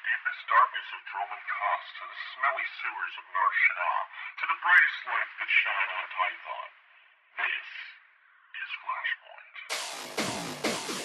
deepest darkness of Droman Cast to the smelly sewers of Nar Shaddaa to the brightest lights that shine on Tython. This is Flashpoint.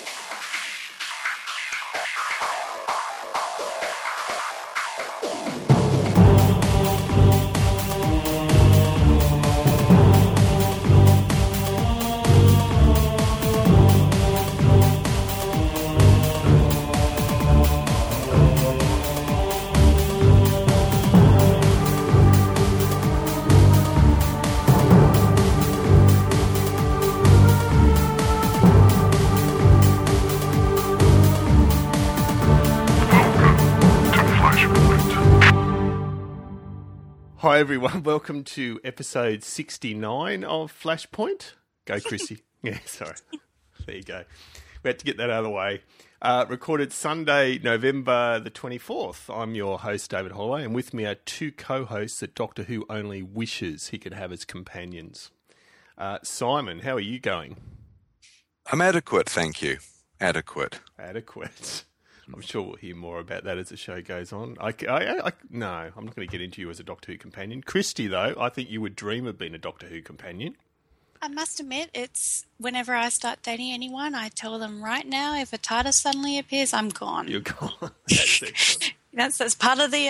Hi everyone, welcome to episode 69 of Flashpoint. Go Chrissy. Yeah, sorry. There you go. We had to get that out of the way. Recorded Sunday, November the 24th. I'm your host, David Holloway, and with me are two co-hosts that Doctor Who only wishes he could have as companions. Simon, how are you going? I'm adequate, thank you. Adequate. I'm sure we'll hear more about that as the show goes on. No, I'm not going to get into you as a Doctor Who companion. Christy, though, I think you would dream of being a Doctor Who companion. I must admit, it's whenever I start dating anyone, I tell them right now, if a TARDIS suddenly appears, I'm gone. You're gone. That's excellent. That's part of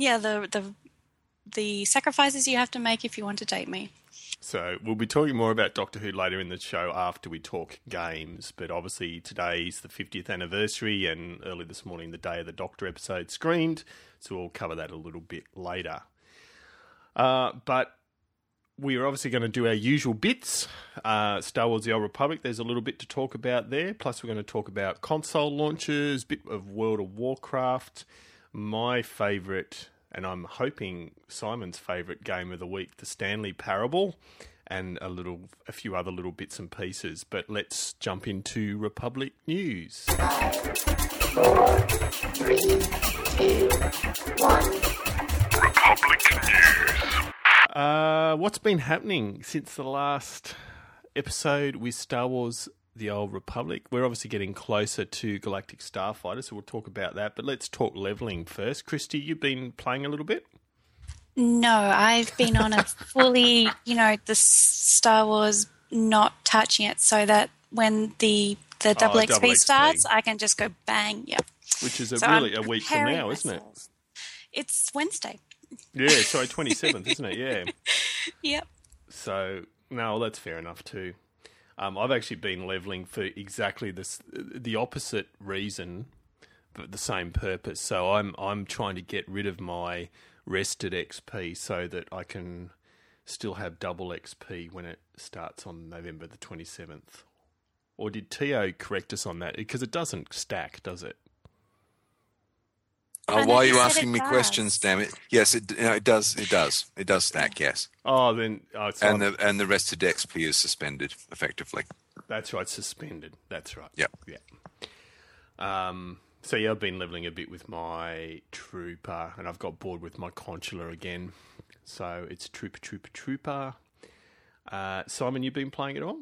the sacrifices you have to make if you want to date me. So we'll be talking more about Doctor Who later in the show after we talk games. But obviously today's the 50th anniversary and early this morning the Day of the Doctor episode screened. So we'll cover that a little bit later. But we are obviously going to do our usual bits. Star Wars The Old Republic, there's a little bit to talk about there. Plus we're going to talk about console launches, bit of World of Warcraft, my favourite, and I'm hoping Simon's favourite game of the week, the Stanley Parable, and a few other little bits and pieces. But let's jump into Republic news. 4, 3, 2, 1. Republic news. What's been happening since the last episode with Star Wars The Old Republic? We're obviously getting closer to Galactic Starfighter, so we'll talk about that. But let's talk levelling first. Christy, you've been playing a little bit? No, I've been on a fully, the Star Wars not touching it so that when the double XP starts, I can just go bang, yep. Which is a week from now, isn't it? It's Wednesday. Yeah, sorry, 27th, isn't it? Yeah. Yep. So, no, that's fair enough too. I've actually been levelling for exactly the opposite reason, but the same purpose. So I'm trying to get rid of my rested XP so that I can still have double XP when it starts on November the 27th. Or did Tio correct us on that? Because it doesn't stack, does it? Oh, why are you asking me questions, damn it? Yes, it does. It does stack, yes. Oh, then... and the rested XP is suspended, effectively. That's right, suspended. That's right. Yep. Yeah. So, yeah, I've been levelling a bit with my Trooper, and I've got bored with my Consular again. So, it's Trooper. Simon, you've been playing it all?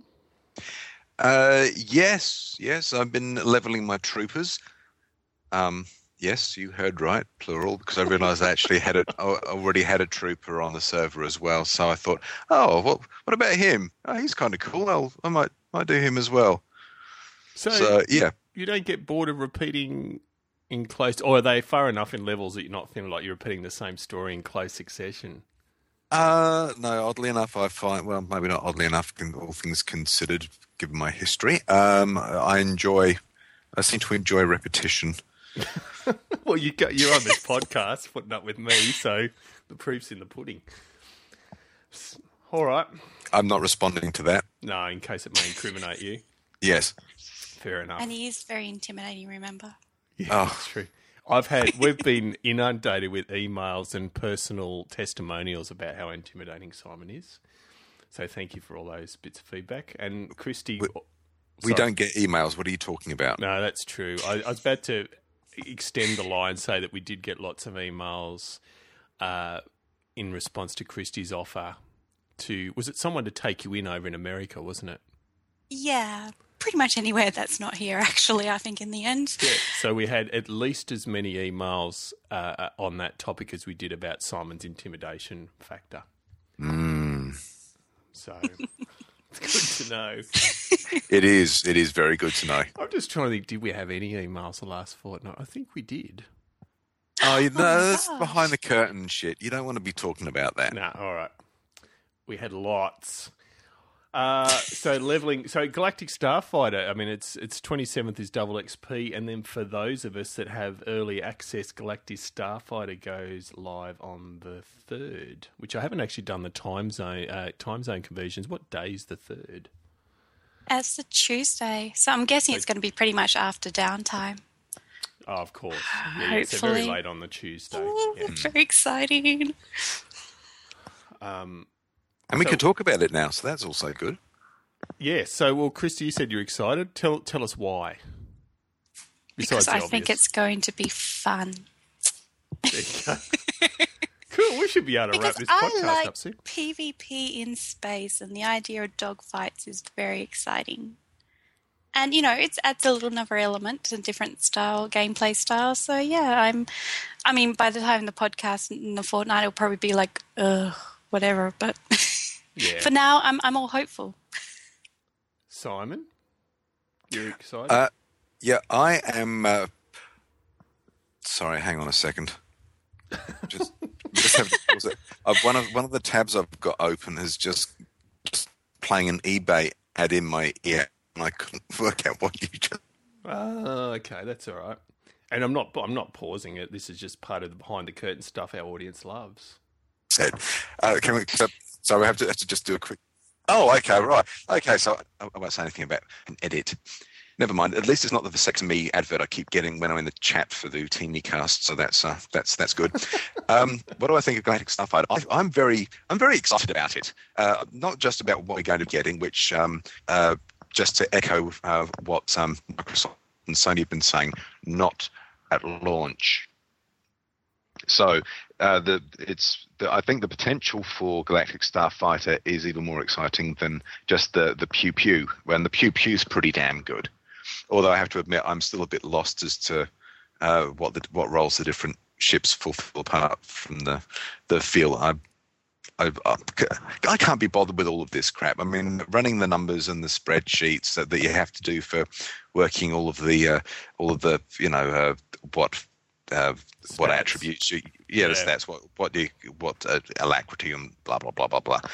Yes, I've been levelling my Troopers. Yes, you heard right, plural, because I realised I actually already had a Trooper on the server as well. So I thought, what about him? Oh, he's kind of cool. I might do him as well. So yeah. You don't get bored of repeating in close, or are they far enough in levels that you're not feeling like you're repeating the same story in close succession? No, oddly enough, I find, well, maybe not oddly enough, all things considered, given my history, I seem to enjoy repetition. Well, you're on this podcast putting up with me, so the proof's in the pudding. All right. I'm not responding to that. No, in case it may incriminate you. Yes. Fair enough. And he is very intimidating, remember? Yeah, that's true. We've been inundated with emails and personal testimonials about how intimidating Simon is. So thank you for all those bits of feedback. And Christy... We don't get emails. What are you talking about? No, that's true. I was about to extend the line, say that we did get lots of emails in response to Christy's offer was it someone to take you in over in America, wasn't it? Yeah. pretty much anywhere that's not here, actually, I think, in the end. Yeah, so we had at least as many emails on that topic as we did about Simon's intimidation factor. So it's good to know. It is very good to know. I'm just trying to think, did we have any emails the last fortnight? I think we did. Oh, you know, that's behind the curtain shit. You don't want to be talking about that. No, all right. We had lots. So Galactic Starfighter, I mean, it's 27th is double XP, and then for those of us that have early access, Galactic Starfighter goes live on the 3rd, which I haven't actually done the time zone conversions. What day is the 3rd? It's a Tuesday, so I'm guessing it's going to be pretty much after downtime. Oh, of course. Yeah, it's very late on the Tuesday. Yeah. Very exciting. And we can talk about it now, so that's also good. Yeah. So, well, Christy, you said you're excited. Tell us why. Because I think it's going to be fun. There you go. Cool. We should be able to wrap this podcast up soon. PvP in space, and the idea of dogfights is very exciting. And, you know, it adds a little another element, a different gameplay style. So, yeah, I mean, by the time the podcast in the fortnight, it'll probably be like, whatever. But for now, I'm all hopeful. Simon, you're excited? Yeah, I am. Sorry, hang on a second. Just have to pause it. One of the tabs I've got open is just playing an eBay ad in my ear. And I couldn't work out what you just... Okay, that's all right. And I'm not pausing it. This is just part of the behind-the-curtain stuff our audience loves. So we have to just do a quick... Oh, okay, right. Okay, so I won't say anything about an edit. Never mind. At least it's not the Vasectomy advert I keep getting when I'm in the chat for the Teeny Cast, so that's good. What do I think of Galactic Starfighter? I'm very excited about it. Not just about what we're going to be getting, which... just to echo what Microsoft and Sony have been saying, not at launch. So I think the potential for Galactic Starfighter is even more exciting than just the pew pew. When the pew pew's pretty damn good. Although I have to admit, I'm still a bit lost as to what roles the different ships fulfill apart from the feel. I can't be bothered with all of this crap. I mean, running the numbers and the spreadsheets that you have to do for working all of the what attributes that's what alacrity and blah blah blah blah blah.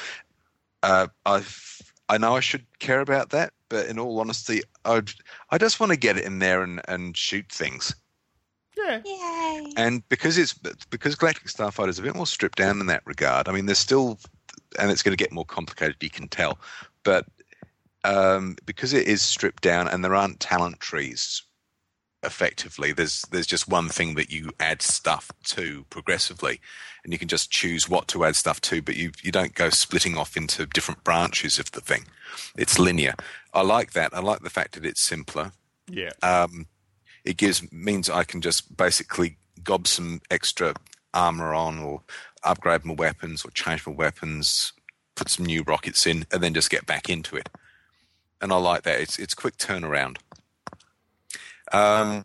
I know I should care about that, but in all honesty, I just want to get it in there and shoot things. Yeah. Yay. And because Galactic Starfighter is a bit more stripped down in that regard. I mean, there's still, and it's going to get more complicated, you can tell, but because it is stripped down and there aren't talent trees, effectively, there's just one thing that you add stuff to progressively, and you can just choose what to add stuff to, but you don't go splitting off into different branches of the thing. It's linear. I like that. I like the fact that it's simpler. Yeah. It means I can just basically gob some extra armor on or upgrade my weapons or change my weapons, put some new rockets in, and then just get back into it. And I like that. It's quick turnaround. I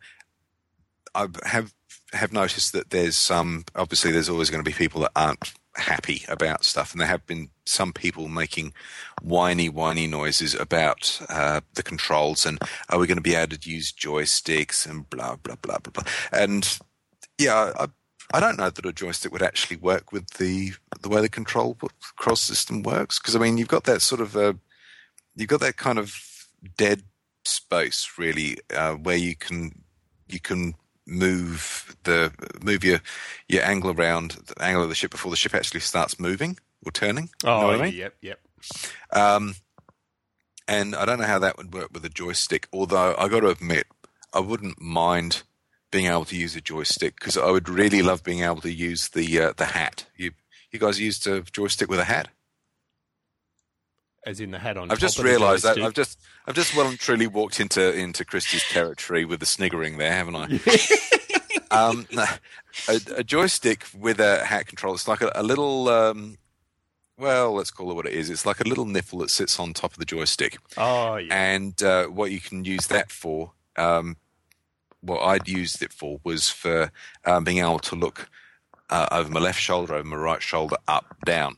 have noticed that there's obviously there's always going to be people that aren't happy about stuff, and there have been some people making whiny noises about the controls and are we going to be able to use joysticks and blah blah blah blah blah. And yeah, I don't know that a joystick would actually work with the way the control cross system works, because I mean you've got that sort of you've got that kind of dead space really where you can move your angle around the angle of the ship before the ship actually starts moving or turning. Oh, you know what I mean? Yep. And I don't know how that would work with a joystick, although I got to admit, I wouldn't mind being able to use a joystick, because I would really love being able to use the hat. You guys used a joystick with a hat? As in the hat on. I've just realised that I've just well and truly walked into Christy's territory with the sniggering there, haven't I? A joystick with a hat control. It's like a little well, let's call it what it is. It's like a little nipple that sits on top of the joystick. Oh, yeah. And what you can use that for, what I'd used it for was for being able to look over my left shoulder, over my right shoulder, up, down.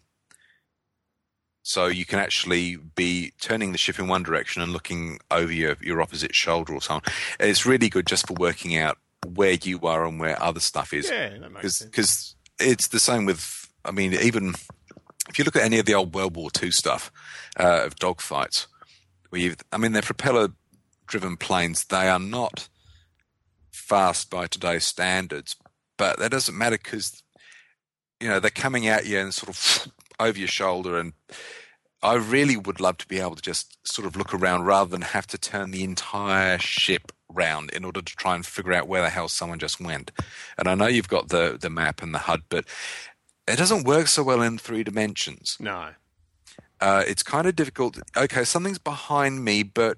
So you can actually be turning the ship in one direction and looking over your opposite shoulder or something. It's really good just for working out where you are and where other stuff is. Yeah, that makes sense. Because it's the same with, I mean, even if you look at any of the old World War II stuff of dogfights, they're propeller-driven planes. They are not fast by today's standards, but that doesn't matter because, they're coming at you and sort of over your shoulder, and I really would love to be able to just sort of look around rather than have to turn the entire ship round in order to try and figure out where the hell someone just went. And I know you've got the map and the HUD, but it doesn't work so well in 3 dimensions. No. It's kind of difficult. Okay, something's behind me, but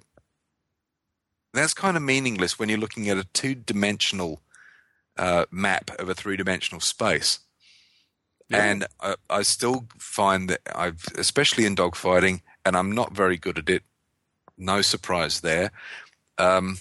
that's kind of meaningless when you're looking at a 2-dimensional map of a 3-dimensional space. Yeah. And I still find that especially in dogfighting, and I'm not very good at it, no surprise there, kind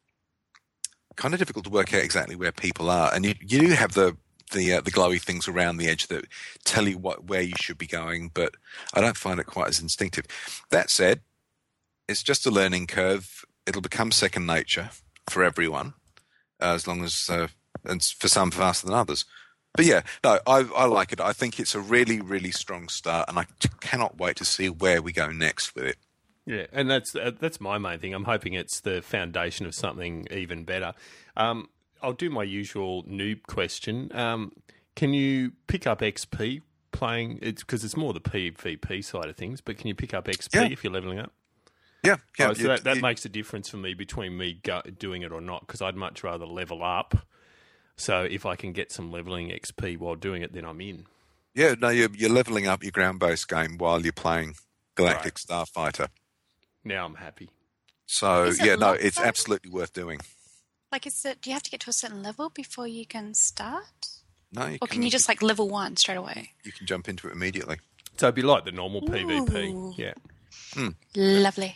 of difficult to work out exactly where people are. And you do have the glowy things around the edge that tell you where you should be going, but I don't find it quite as instinctive. That said, it's just a learning curve. It'll become second nature for everyone, as long as and for some faster than others. But yeah, no, I like it. I think it's a really, really strong start, and I cannot wait to see where we go next with it. Yeah, and that's my main thing. I'm hoping it's the foundation of something even better. I'll do my usual noob question. Can you pick up XP playing? Because it's more the PvP side of things, but can you pick up XP if you're leveling up? Yeah. Oh, so that makes a difference for me between me doing it or not, because I'd much rather level up. So if I can get some leveling XP while doing it, then I'm in. Yeah, no, you're leveling up your ground-based game while you're playing Galactic Starfighter. Now I'm happy. So, it's absolutely worth doing. Like, do you have to get to a certain level before you can start? No, can you just level 1 straight away? You can jump into it immediately. So it'd be like the normal PvP. Yeah. Lovely.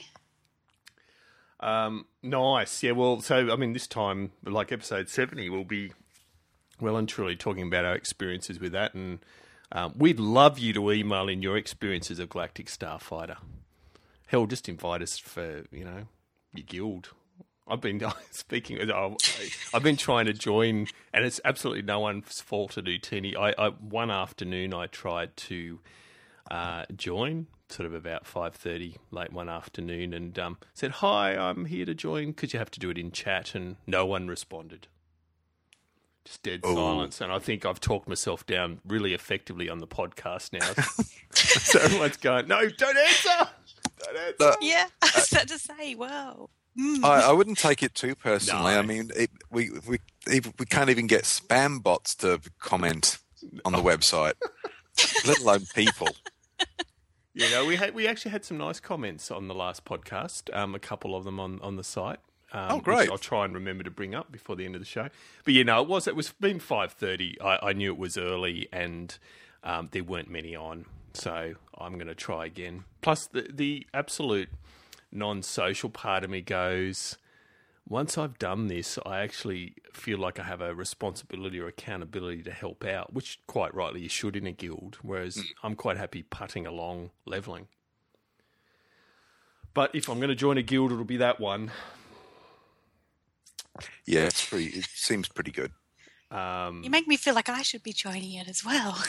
Nice. Yeah, well, so, this time, like episode 70, we'll be well and truly talking about our experiences with that, and we'd love you to email in your experiences of Galactic Starfighter. Hell, just invite us for, your guild. I've been I've been trying to join, and it's absolutely no one's fault to do, Teeny. One afternoon I tried to join, sort of about 5:30 late one afternoon, and said, "Hi, I'm here to join," because you have to do it in chat, and no one responded. Just dead silence, and I think I've talked myself down really effectively on the podcast now. So everyone's going, "No, don't answer! Don't answer!" Yeah, I was about to say, wow. I wouldn't take it too personally. No. We can't even get spam bots to comment on the website, let alone people. We actually had some nice comments on the last podcast. A couple of them on the site. Great! Which I'll try and remember to bring up before the end of the show. But it was been 5:30. I knew it was early, and there weren't many on, so I'm going to try again. Plus, the absolute non-social part of me goes, once I've done this, I actually feel like I have a responsibility or accountability to help out, which quite rightly you should in a guild, whereas I'm quite happy putting along levelling. But if I'm going to join a guild, it'll be that one. Yeah, it seems pretty good. You make me feel like I should be joining it as well.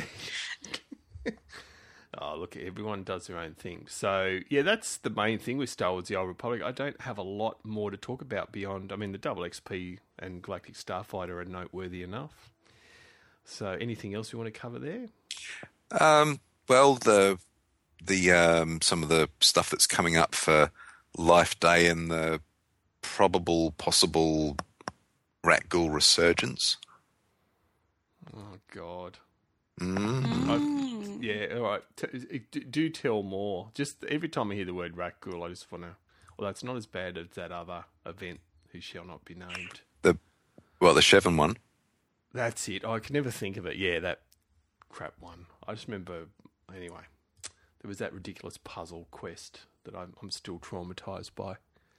Oh, look, everyone does their own thing. So, yeah, that's the main thing with Star Wars The Old Republic. I don't have a lot more to talk about beyond, the Double XP and Galactic Starfighter are noteworthy enough. So, anything else you want to cover there? Well, the some of the stuff that's coming up for Life Day and the possible Rat-Ghoul resurgence. Oh, God. Mm. Yeah, all right. Do tell more. Just every time I hear the word Rat-Ghoul, I just want to... Well, that's not as bad as that other event, who shall not be named. The Shevin one? That's it. I can never think of it. Yeah, that crap one. I just remember anyway, there was that ridiculous puzzle quest that I'm still traumatised by.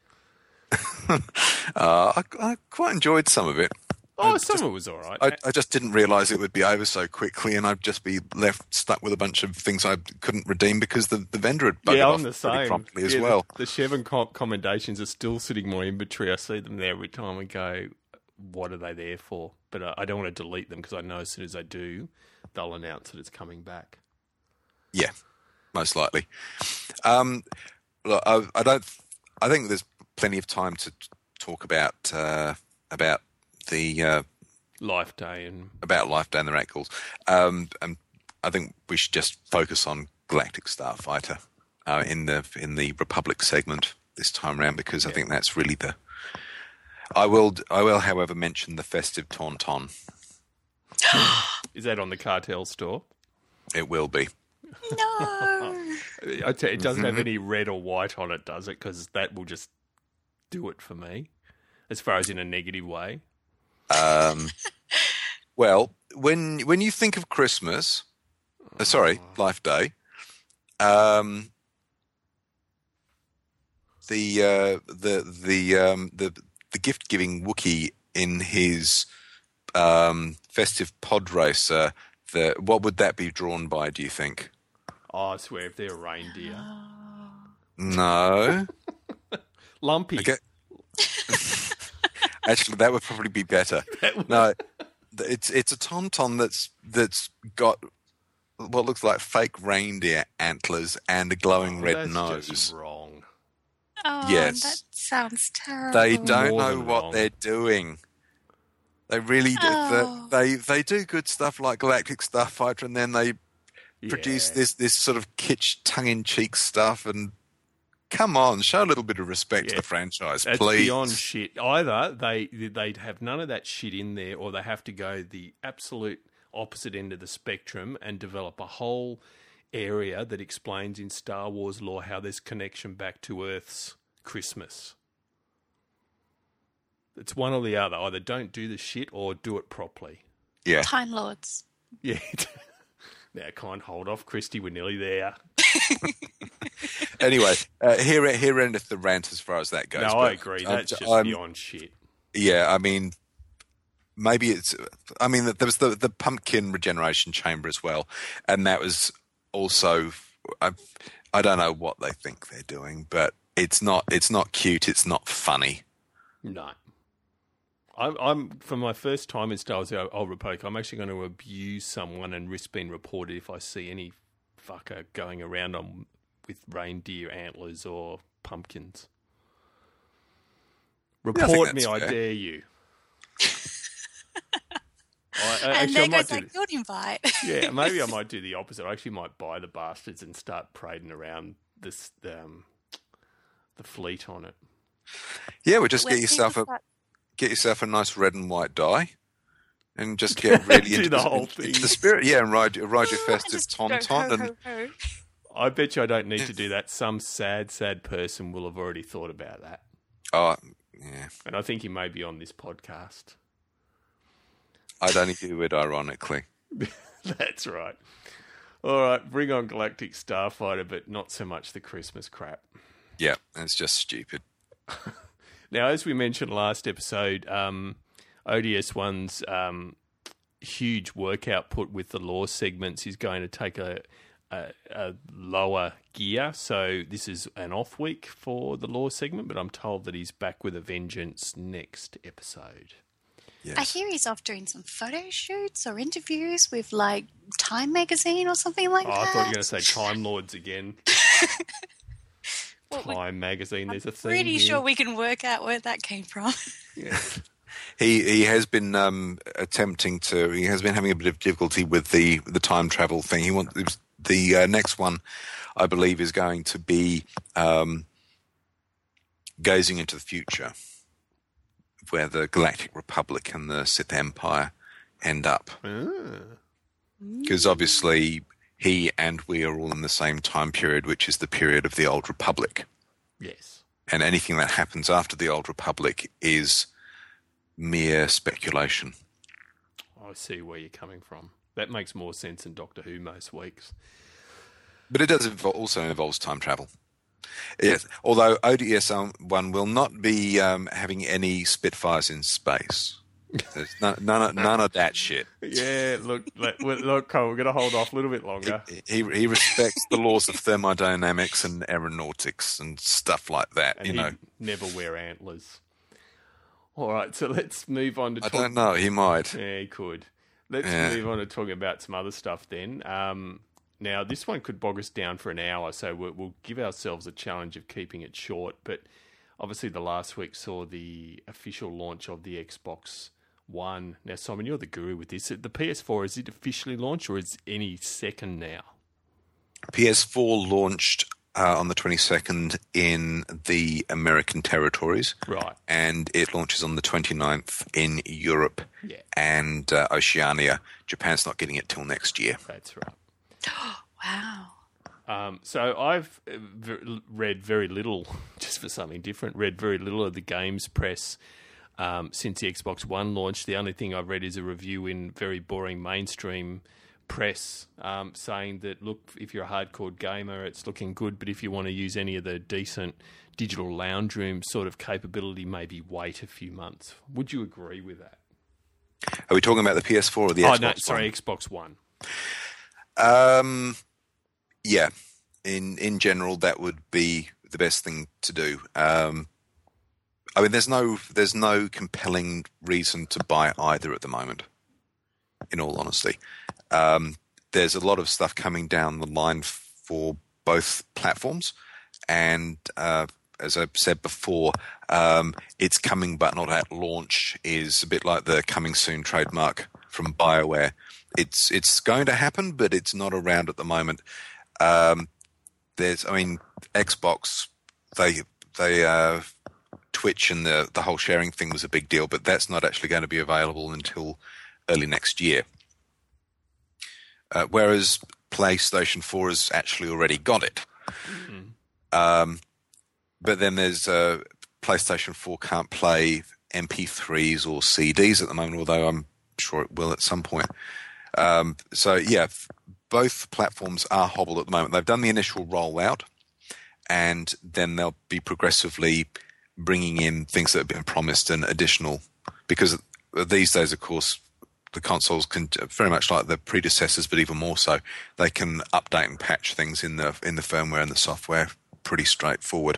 I quite enjoyed some of it. Some of it was all right. I just didn't realise it would be over so quickly, and I'd just be left stuck with a bunch of things I couldn't redeem because the vendor had buggered off pretty promptly as well. The Chevron commendations are still sitting in my inventory. I see them there every time and go, what are they there for? But I don't want to delete them because I know as soon as I do, they'll announce that it's coming back. Yeah, most likely. Look, I think there's plenty of time to talk about the Life Day and the Rat Calls. And I think we should just focus on Galactic Starfighter in the Republic segment this time around, because I think that's really the. I will, however, mention the festive Tauntaun. Is that on the Cartel store? It will be. No. I tell you, it doesn't have any red or white on it, does it? Because that will just do it for me, as far as in a negative way. Well, when you think of Christmas, Life Day, the gift giving Wookiee in his festive pod racer, what would that be drawn by? Do you think? Oh, I swear, if they're a reindeer. No. Lumpy. Okay. Actually, that would probably be better. No, it's a Tauntaun that's got what looks like fake reindeer antlers and a glowing red nose. Just wrong. Oh, yes, that sounds terrible. They don't know what they're doing. They really do. They do good stuff like Galactic Starfighter, and then they produce this sort of kitsch, tongue-in-cheek stuff. And come on, show a little bit of respect to the franchise, That's please. Beyond shit. Either they'd have none of that shit in there, or they have to go the absolute opposite end of the spectrum and develop a whole area that explains in Star Wars lore how there's connection back to Earth's Christmas. It's one or the other. Either don't do the shit or do it properly. Yeah. Time Lords. Yeah. Now, can't hold off, Christy. We're nearly there. Anyway, here endeth the rant as far as that goes. No, I agree. That's just beyond shit. Yeah, I mean, maybe it's. I mean, there was the pumpkin regeneration chamber as well, and that was also. I don't know what they think they're doing, but it's not cute. It's not funny. No. I'm for my first time in Star Wars: The Old Republic, I'm actually going to abuse someone and risk being reported if I see any fucker going around with reindeer antlers or pumpkins. Report me, I dare you. And there goes that guild invite. Yeah, maybe I might do the opposite. I actually might buy the bastards and start parading around the fleet on it. Yeah, well, just get yourself a nice red and white dye, and just get really into the spirit. Yeah, and ride your festive Tauntaun. I bet you I don't need to do that. Some sad person will have already thought about that. Oh, yeah. And I think he may be on this podcast. I'd only do it ironically. That's right. All right, bring on Galactic Starfighter, but not so much the Christmas crap. Yeah, it's just stupid. Now, as we mentioned last episode, ODS1's huge work output with the lore segments is going to take a lower gear. So this is an off week for the lore segment, but I'm told that he's back with a vengeance next episode. Yes. I hear he's off doing some photo shoots or interviews with, like, Time Magazine or something like that. I thought you were going to say Time Lords again. Time Magazine, there's a theme. I'm pretty sure we can work out where that came from. Yeah. He has been he has been having a bit of difficulty with the time travel thing. He wants the next one, I believe, is going to be gazing into the future, where the Galactic Republic and the Sith Empire end up. Because obviously he and we are all in the same time period, which is the period of the Old Republic. Yes. And anything that happens after the Old Republic is mere speculation. I see where you're coming from. That makes more sense than Doctor Who most weeks. But it does also involves time travel. Yes, although ODS 1 will not be having any Spitfires in space. There's none of that shit. Yeah, look, Cole, we're going to hold off a little bit longer. He respects the laws of thermodynamics and aeronautics and stuff like that. And he'd never wear antlers. All right, so let's move on to. I don't know. He might. Yeah, he could. Let's move on to talking about some other stuff then. Now, this one could bog us down for an hour, so we'll give ourselves a challenge of keeping it short. But obviously, the last week saw the official launch of the Xbox One. Now, Simon, you're the guru with this. The PS4, is it officially launched, or is any second now? PS4 launched on the 22nd in the American territories. Right. And it launches on the 29th in Europe and Oceania. Japan's not getting it till next year. That's right. Wow. So I've read very little, just for something different, read very little of the games press since the Xbox One launched. The only thing I've read is a review in very boring mainstream press saying that, look, if you're a hardcore gamer, it's looking good, but if you want to use any of the decent digital lounge room sort of capability, maybe wait a few months. Would you agree with that? Are we talking about the PS4 or the Xbox One? No, sorry, Xbox One. Yeah. In general, that would be the best thing to do. I mean, there's no compelling reason to buy either at the moment, in all honesty. There's a lot of stuff coming down the line for both platforms, and as I've said before, it's coming but not at launch is a bit like the coming soon trademark from BioWare. It's going to happen, but it's not around at the moment. Xbox, they Twitch and the whole sharing thing was a big deal, but that's not actually going to be available until early next year. Whereas PlayStation 4 has actually already got it. Mm-hmm. But then there's PlayStation 4 can't play MP3s or CDs at the moment, although I'm sure it will at some point. Both platforms are hobbled at the moment. They've done the initial rollout, and then they'll be progressively bringing in things that have been promised and additional. Because these days, of course, the consoles can very much like the predecessors, but even more so, they can update and patch things in the firmware and the software pretty straightforward.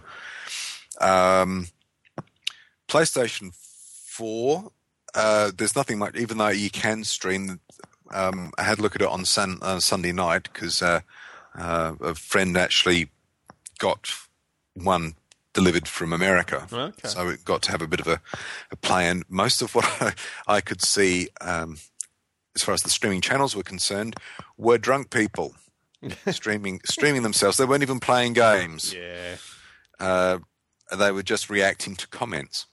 PlayStation 4, there's nothing much, even though you can stream. I had a look at it on Sunday night because a friend actually got one delivered from America. Okay. So we got to have a bit of a play. And most of what I could see, as far as the streaming channels were concerned, were drunk people streaming themselves. They weren't even playing games. Yeah. They were just reacting to comments.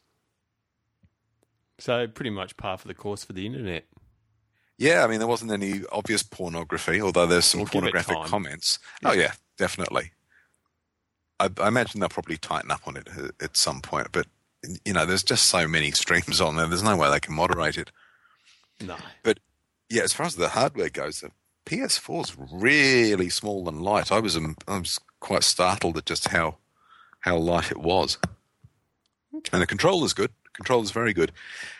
So pretty much par for the course for the internet. Yeah, I mean, there wasn't any obvious pornography, although there's some pornographic comments. Yeah. Oh, yeah, definitely. I imagine they'll probably tighten up on it at some point, but, there's just so many streams on there. There's no way they can moderate it. No. But, yeah, as far as the hardware goes, the PS4's really small and light. I was quite startled at just how light it was. Okay. And the controller's good. The controller's very good.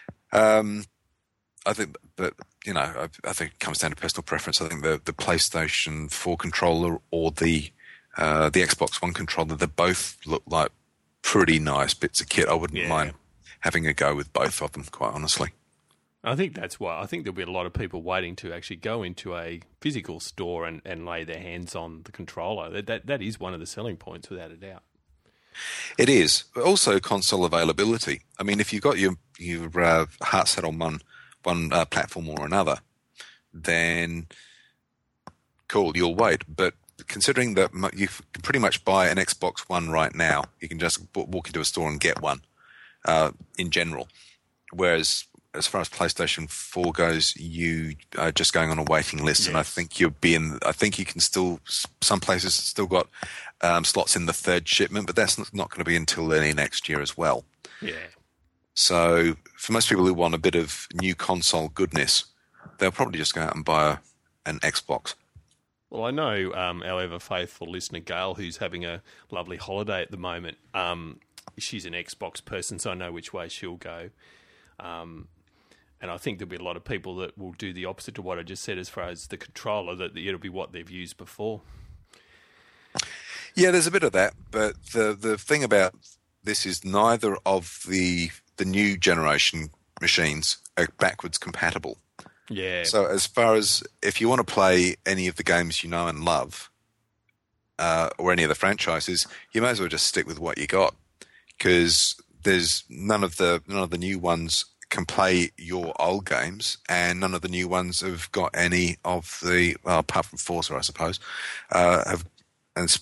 I think, but I think it comes down to personal preference. I think the PlayStation 4 controller or the Xbox One controller, they both look like pretty nice bits of kit. I wouldn't mind having a go with both of them, quite honestly. I think that's why. I think there'll be a lot of people waiting to actually go into a physical store and lay their hands on the controller. That is one of the selling points, without a doubt. It is. Also, console availability. I mean, if you've got your heart set on one platform or another, then cool, you'll wait. But considering that you can pretty much buy an Xbox One right now, you can just walk into a store and get one in general. Whereas as far as PlayStation 4 goes, you are just going on a waiting list, and I think you can still, some places still got slots in the third shipment, but that's not going to be until early next year as well. Yeah. So for most people who want a bit of new console goodness, they'll probably just go out and buy an Xbox. Well, I know our ever-faithful listener, Gail, who's having a lovely holiday at the moment. She's an Xbox person, so I know which way she'll go. And I think there'll be a lot of people that will do the opposite to what I just said as far as the controller, that it'll be what they've used before. Yeah, there's a bit of that, but the thing about this is neither of the new generation machines are backwards compatible. Yeah. So as far as if you want to play any of the games you know and love, or any of the franchises, you may as well just stick with what you got, because there's none of the new ones can play your old games, and none of the new ones have got any of the, well, apart from Forza, I suppose, have what's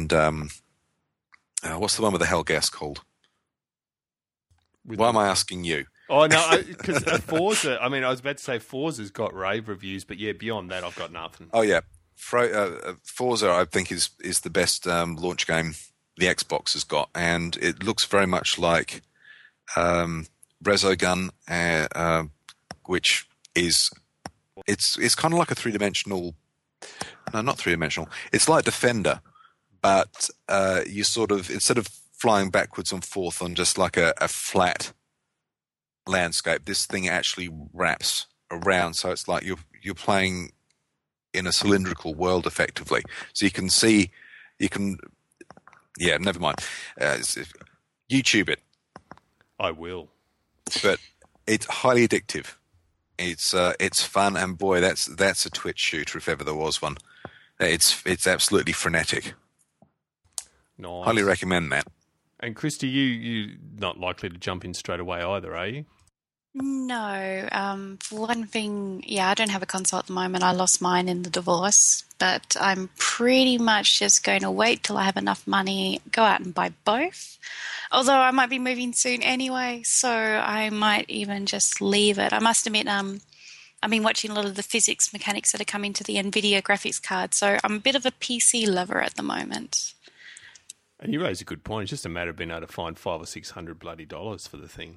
the one with the Hellgas called? Why am I asking you? Oh, no, because Forza, I mean, I was about to say Forza's got rave reviews, but yeah, beyond that, I've got nothing. Oh, yeah. Forza, I think, is the best launch game the Xbox has got, and it looks very much like Resogun, which is, it's kind of like a three-dimensional, no, not three-dimensional, it's like Defender, but you sort of, instead of flying backwards and forth on just like a flat landscape, this thing actually wraps around, so it's like you're playing in a cylindrical world effectively. So you can see, never mind. YouTube it. I will. But it's highly addictive. It's fun, and boy, that's a Twitch shooter if ever there was one. It's absolutely frenetic. Nice. Highly recommend that. And Christy, you not likely to jump in straight away either, are you? No. For one thing, I don't have a console at the moment. I lost mine in the divorce, but I'm pretty much just going to wait till I have enough money, go out and buy both. Although I might be moving soon anyway, so I might even just leave it. I must admit, I've been watching a lot of the physics mechanics that are coming to the NVIDIA graphics card, so I'm a bit of a PC lover at the moment. And you raise a good point. It's just a matter of being able to find $500 or $600 bloody dollars for the thing.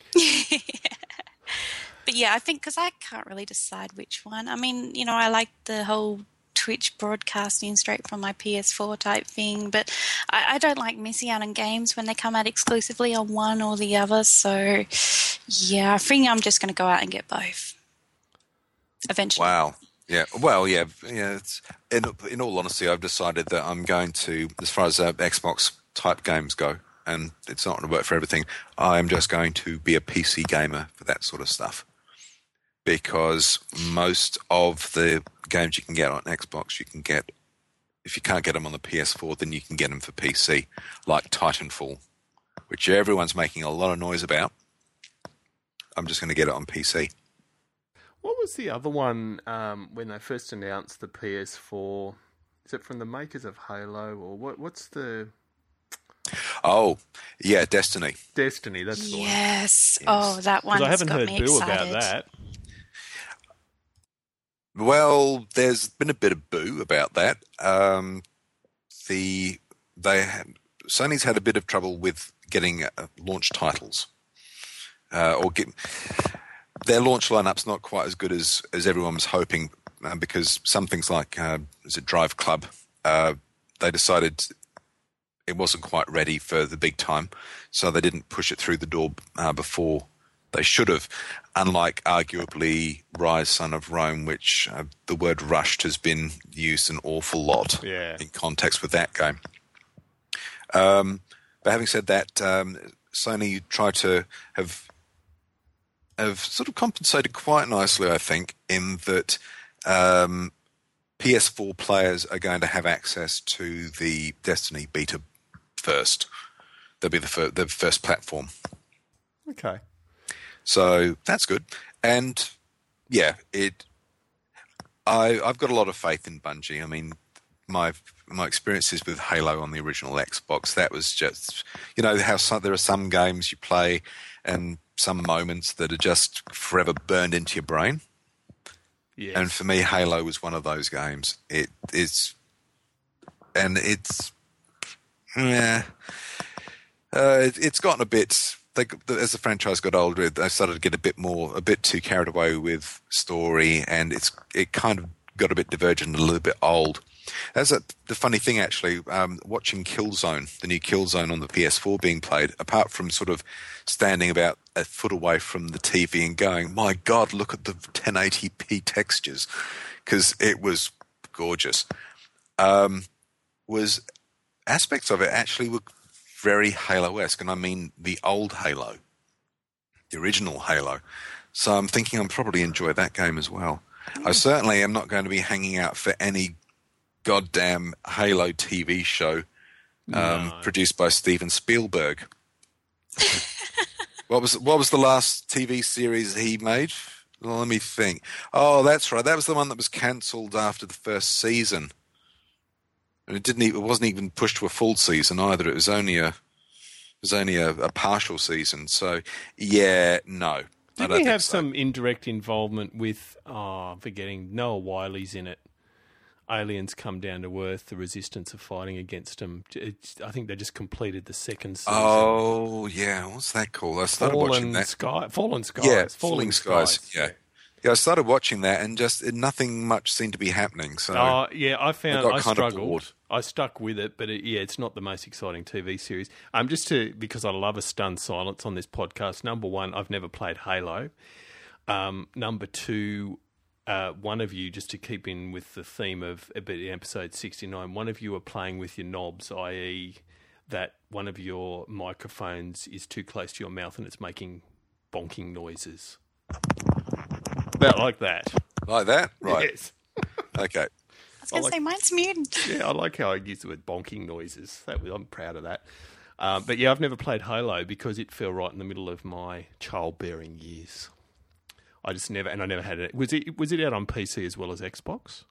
But yeah, I think because I can't really decide which one. I mean, I like the whole Twitch broadcasting straight from my PS4 type thing, but I don't like missing out on games when they come out exclusively on one or the other. So yeah, I think I'm just going to go out and get both eventually. Wow. Yeah. Well, yeah. It's, in all honesty, I've decided that I'm going to, as far as Xbox type games go, and it's not going to work for everything, I'm just going to be a PC gamer for that sort of stuff. Because most of the games you can get on Xbox, you can get, if you can't get them on the PS4, then you can get them for PC, like Titanfall, which everyone's making a lot of noise about. I'm just going to get it on PC. What was the other one when they first announced the PS4? Is it from the makers of Halo, or what's the... Oh, yeah, Destiny. Destiny, that's the one. Yes. Oh, that one. I haven't heard me boo excited. about that. Well, there's been a bit of boo about that. Sony's had a bit of trouble with getting launch titles, their launch lineup's not quite as good as everyone was hoping, because some things like Drive Club, they decided it wasn't quite ready for the big time, so they didn't push it through the door before they should have, unlike arguably Rise, Son of Rome, which the word rushed has been used an awful lot in context with that game. But having said that, Sony tried to have sort of compensated quite nicely, I think, in that PS4 players are going to have access to the Destiny beta first. They'll be the first platform. Okay. So that's good. And yeah, I've got a lot of faith in Bungie. I mean, my experiences with Halo on the original Xbox, that was just, how there are some games you play and some moments that are just forever burned into your brain. Yes. And for me, Halo was one of those games. It's gotten a bit. As the franchise got older, they started to get a bit too carried away with story, and it kind of got a bit divergent and a little bit old. That's the funny thing, actually, watching Killzone, the new Killzone on the PS4 being played, apart from sort of standing about a foot away from the TV and going, my God, look at the 1080p textures, because it was gorgeous, was aspects of it actually were very Halo-esque, and I mean the old Halo, the original Halo. So I'm thinking I'll probably enjoy that game as well. I certainly am not going to be hanging out for any goddamn Halo TV show produced by Steven Spielberg. What was the last TV series he made? Well, let me think. Oh, that's right. That was the one that was cancelled after the first season. And it wasn't even pushed to a full season either. It was only a partial season. So yeah, no. Didn't we have some indirect involvement with forgetting Noah Wiley's in it? Aliens come down to Earth, the Resistance are fighting against them. I think they just completed the second season. Oh, yeah. What's that called? I started watching that. Fallen Skies. Yeah, Falling Skies. Yeah. Yeah, I started watching that and just nothing much seemed to be happening. So yeah, I struggled. I stuck with it, but it's not the most exciting TV series. Because I love a stunned silence on this podcast. Number one, I've never played Halo. Number two, one of you, just to keep in with the theme of episode 69, one of you are playing with your knobs, i.e. that one of your microphones is too close to your mouth and it's making bonking noises. About like that. Like that? Right. Yes. Okay. I was going to say, mine's muted. Yeah, I like how I use the word bonking noises. I'm proud of that. But yeah, I've never played Halo because it fell right in the middle of my childbearing years. I never had it. Was it out on PC as well as Xbox?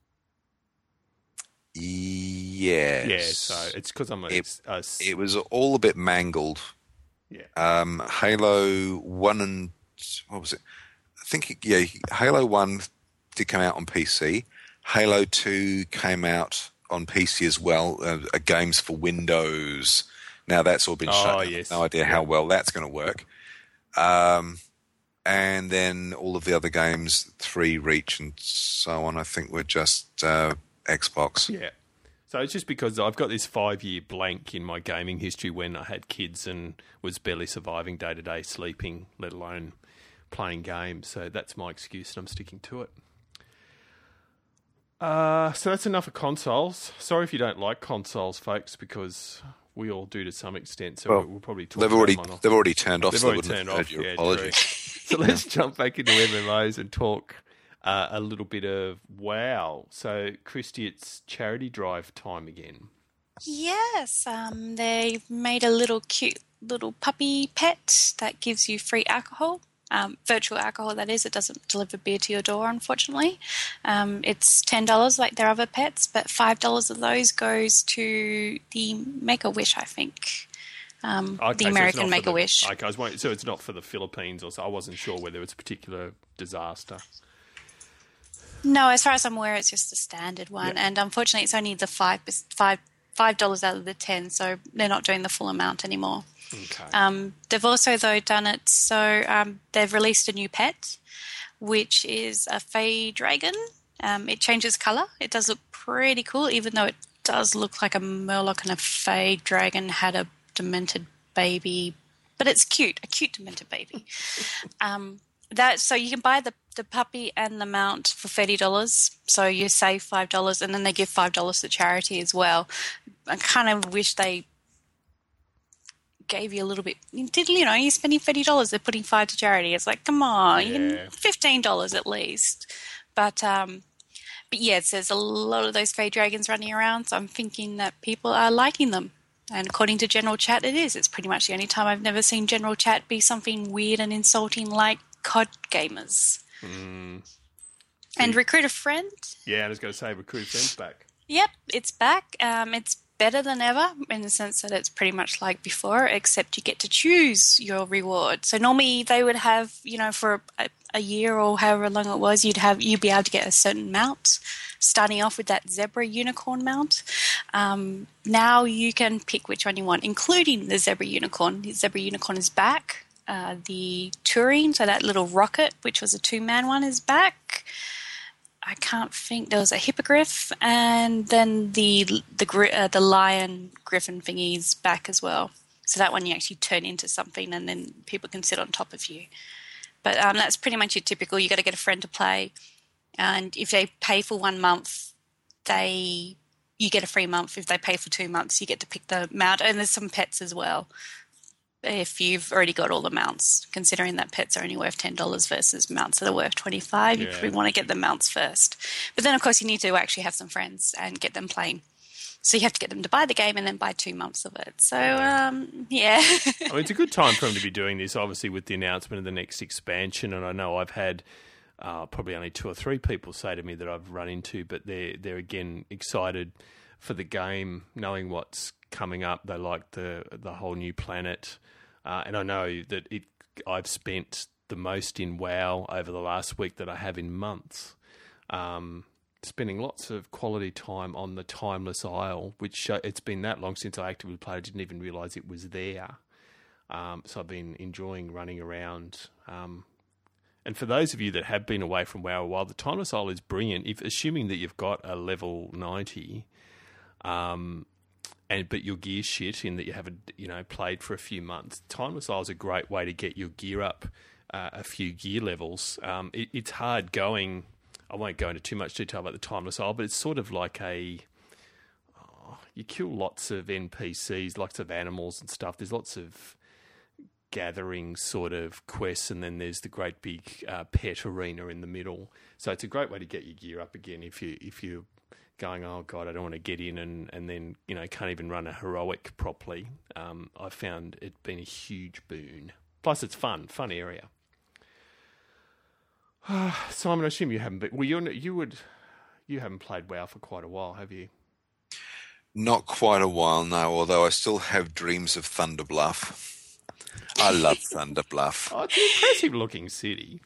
Yes. Yeah, so it's because it was all a bit mangled. Yeah. Halo 1 and... what was it? I think, Halo 1 did come out on PC. Halo 2 came out on PC as well, games for Windows. Now that's all been shut. Yes. No idea how well that's going to work. And then all of the other games, 3, Reach, and so on, I think were just Xbox. Yeah. So it's just because I've got this 5-year blank in my gaming history when I had kids and was barely surviving day-to-day sleeping, let alone playing games. So that's my excuse and I'm sticking to it. So that's enough of consoles. Sorry if you don't like consoles, folks, because we all do to some extent. So we'll probably talk they've already turned off. They've already turned off. Your apology. So let's jump back into MMOs and talk a little bit of WoW. So, Christy, it's charity drive time again. Yes, they've made a little cute little puppy pet that gives you free alcohol. Virtual alcohol, that is. It doesn't deliver beer to your door, unfortunately. It's $10 like their other pets, but $5 of those goes to the Make-A-Wish, I think. The American Make-A-Wish. Okay, so it's not for the Philippines or so. I wasn't sure whether it's a particular disaster. No, as far as I'm aware, it's just the standard one. Yeah. And unfortunately, it's only the $5 out of the 10, so they're not doing the full amount anymore. Okay. They've also, though, done it so they've released a new pet, which is a Fey Dragon. It changes colour. It does look pretty cool, even though it does look like a Murloc and a Fey Dragon had a demented baby. But it's cute, a cute demented baby. So you can buy the puppy and the mount for $30. So you save $5, and then they give $5 to charity as well. I kind of wish they gave you a little bit. You're spending $30, they're putting $5 to charity. It's like, come on, $15 at least. But yes, there's a lot of those Fey Dragons running around, so I'm thinking that people are liking them. And according to general chat, it is. It's pretty much the only time I've never seen general chat be something weird and insulting like COD gamers. And Recruit a Friend. Yeah, I was going to say Recruit a Friend's back. Yep, it's back. It's better than ever in the sense that it's pretty much like before, except you get to choose your reward. So normally they would have, for a year or however long it was, you'd be able to get a certain mount, starting off with that Zebra Unicorn mount. Now you can pick which one you want, including the Zebra Unicorn. The Zebra Unicorn is back. The Turing, so that little rocket, which was a 2-man one, is back. can't think. There was a hippogriff, and then the lion griffin thingy's back as well. So that one you actually turn into something, and then people can sit on top of you. But that's pretty much your typical. You got to get a friend to play, and if they pay for 1 month, you get a free month. If they pay for 2 months, you get to pick the mount, and there's some pets as well. If you've already got all the mounts, considering that pets are only worth $10 versus mounts that are worth $25, you probably want to get the mounts first. But then, of course, you need to actually have some friends and get them playing. So you have to get them to buy the game and then buy 2 months of it. So, I mean, it's a good time for them to be doing this, obviously, with the announcement of the next expansion. And I know I've had probably only 2 or 3 people say to me that I've run into, but they're again excited for the game, knowing what's coming up. They like the whole new planet. And I know that I've spent the most in WoW over the last week that I have in months, spending lots of quality time on the Timeless Isle, which it's been that long since I actively played. I didn't even realise it was there. So I've been enjoying running around. And for those of you that have been away from WoW a while, the Timeless Isle is brilliant. Assuming that you've got a level 90, but your gear's shit in that you haven't, played for a few months. Timeless Isle is a great way to get your gear up a few gear levels. It's hard going. I won't go into too much detail about the Timeless Isle, but it's sort of like you kill lots of NPCs, lots of animals and stuff. There's lots of gathering sort of quests, and then there's the great big pet arena in the middle. So it's a great way to get your gear up again if you're going, oh God, I don't want to get in and then, can't even run a heroic properly. I've found it been a huge boon. Plus it's fun area. Simon, I assume you haven't been, you haven't played WoW for quite a while, have you? Not quite a while now, although I still have dreams of Thunder Bluff. I love Thunder Bluff. Oh, it's an impressive looking city.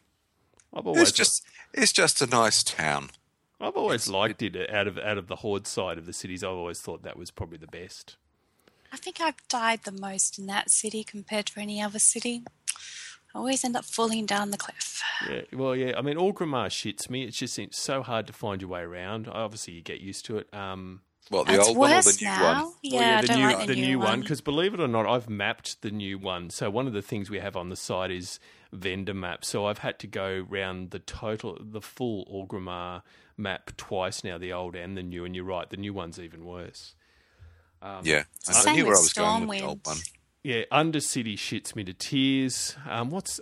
It's just a nice town. I've always liked it out of the Horde side of the cities. I've always thought that was probably the best. I think I've died the most in that city compared to any other city. I always end up falling down the cliff. Yeah, well, yeah. I mean, Orgrimmar shits me. It just seems so hard to find your way around. Obviously, you get used to it. Well, the old one or the new one? Yeah, I don't like the new one. Because believe it or not, I've mapped the new one. So one of the things we have on the site is vendor maps. So I've had to go round the full Orgrimmar map twice now, the old and the new. And you're right, the new one's even worse. Yeah, I knew where I was going with the old one. Yeah, Undercity shits me to tears. What's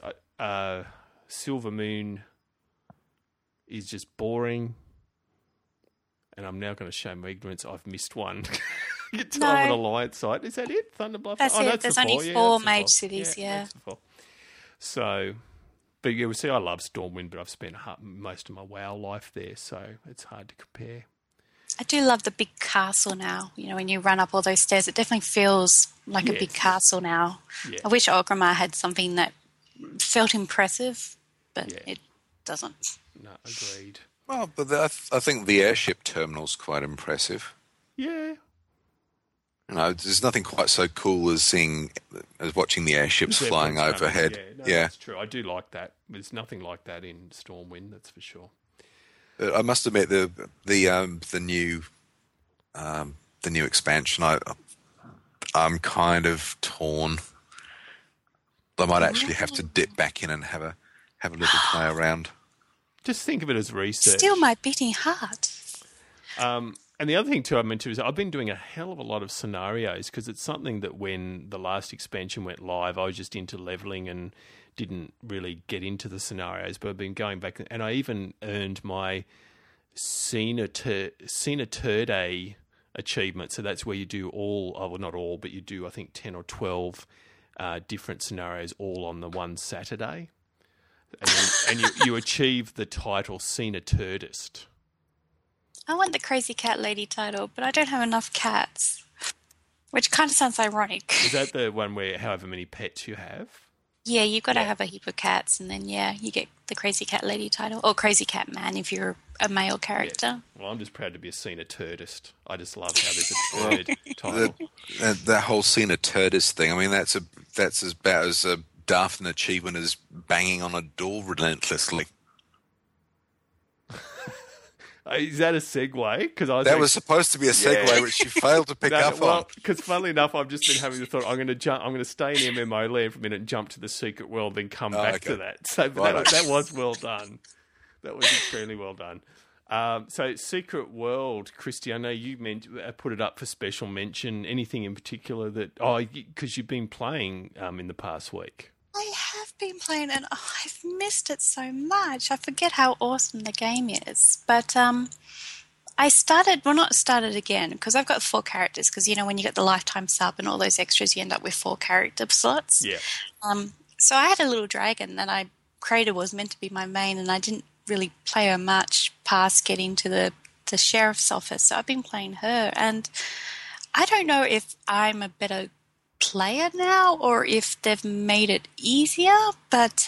Silver Moon is just boring. And I'm now going to show my ignorance. I've missed one. Time on Alliance site. Is that it? Thunder Bluff? That's it. That's There's only 4 mage cities, yeah. So, but yeah, we see I love Stormwind, but I've spent most of my WoW life there, so it's hard to compare. I do love the big castle now. When you run up all those stairs, it definitely feels like a big castle now. Yeah. I wish Orgrimmar had something that felt impressive, but it doesn't. No, agreed. Well, but I think the airship terminal's quite impressive. Yeah. There's nothing quite so cool as watching the airships flying overhead. That's true. I do like that. There's nothing like that in Stormwind, that's for sure. I must admit the new expansion. I'm kind of torn. I might actually have to dip back in and have a little play around. Just think of it as research. Still my beating heart. And the other thing too I meant to is I've been doing a hell of a lot of scenarios because it's something that when the last expansion went live, I was just into leveling and didn't really get into the scenarios. But I've been going back, and I even earned my Cena Turday achievement. So that's where you do not all, but you do I think 10 or 12 different scenarios all on the one Saturday. And you achieve the title Cena Turdist. I want the Crazy Cat Lady title, but I don't have enough cats, which kind of sounds ironic. Is that the one where however many pets you have? Yeah, you've got to have a heap of cats, and then, you get the Crazy Cat Lady title, or Crazy Cat Man if you're a male character. Yeah. Well, I'm just proud to be a Cena Turdist. I just love how there's a turd title. That whole Cena Turdist thing, I mean, that's about as daft an achievement as banging on a door relentlessly. Is that a segue? Because that was supposed to be a segue, which you failed to pick up on. Because funnily enough, I've just been having the thought I'm going to stay in MMO land for a minute and jump to the secret world, then come back to that. So that was well done. That was extremely well done. So Secret World, Christy, I know you put it up for special mention. Anything in particular that? Because you've been playing in the past week. I have been playing and I've missed it so much. I forget how awesome the game is. But I not started again because I've got 4 characters because, when you get the lifetime sub and all those extras, you end up with 4 character slots. Yeah. So I had a little dragon that I created was meant to be my main and I didn't really play her much past getting to the sheriff's office. So I've been playing her and I don't know if I'm a better player now or if they've made it easier, but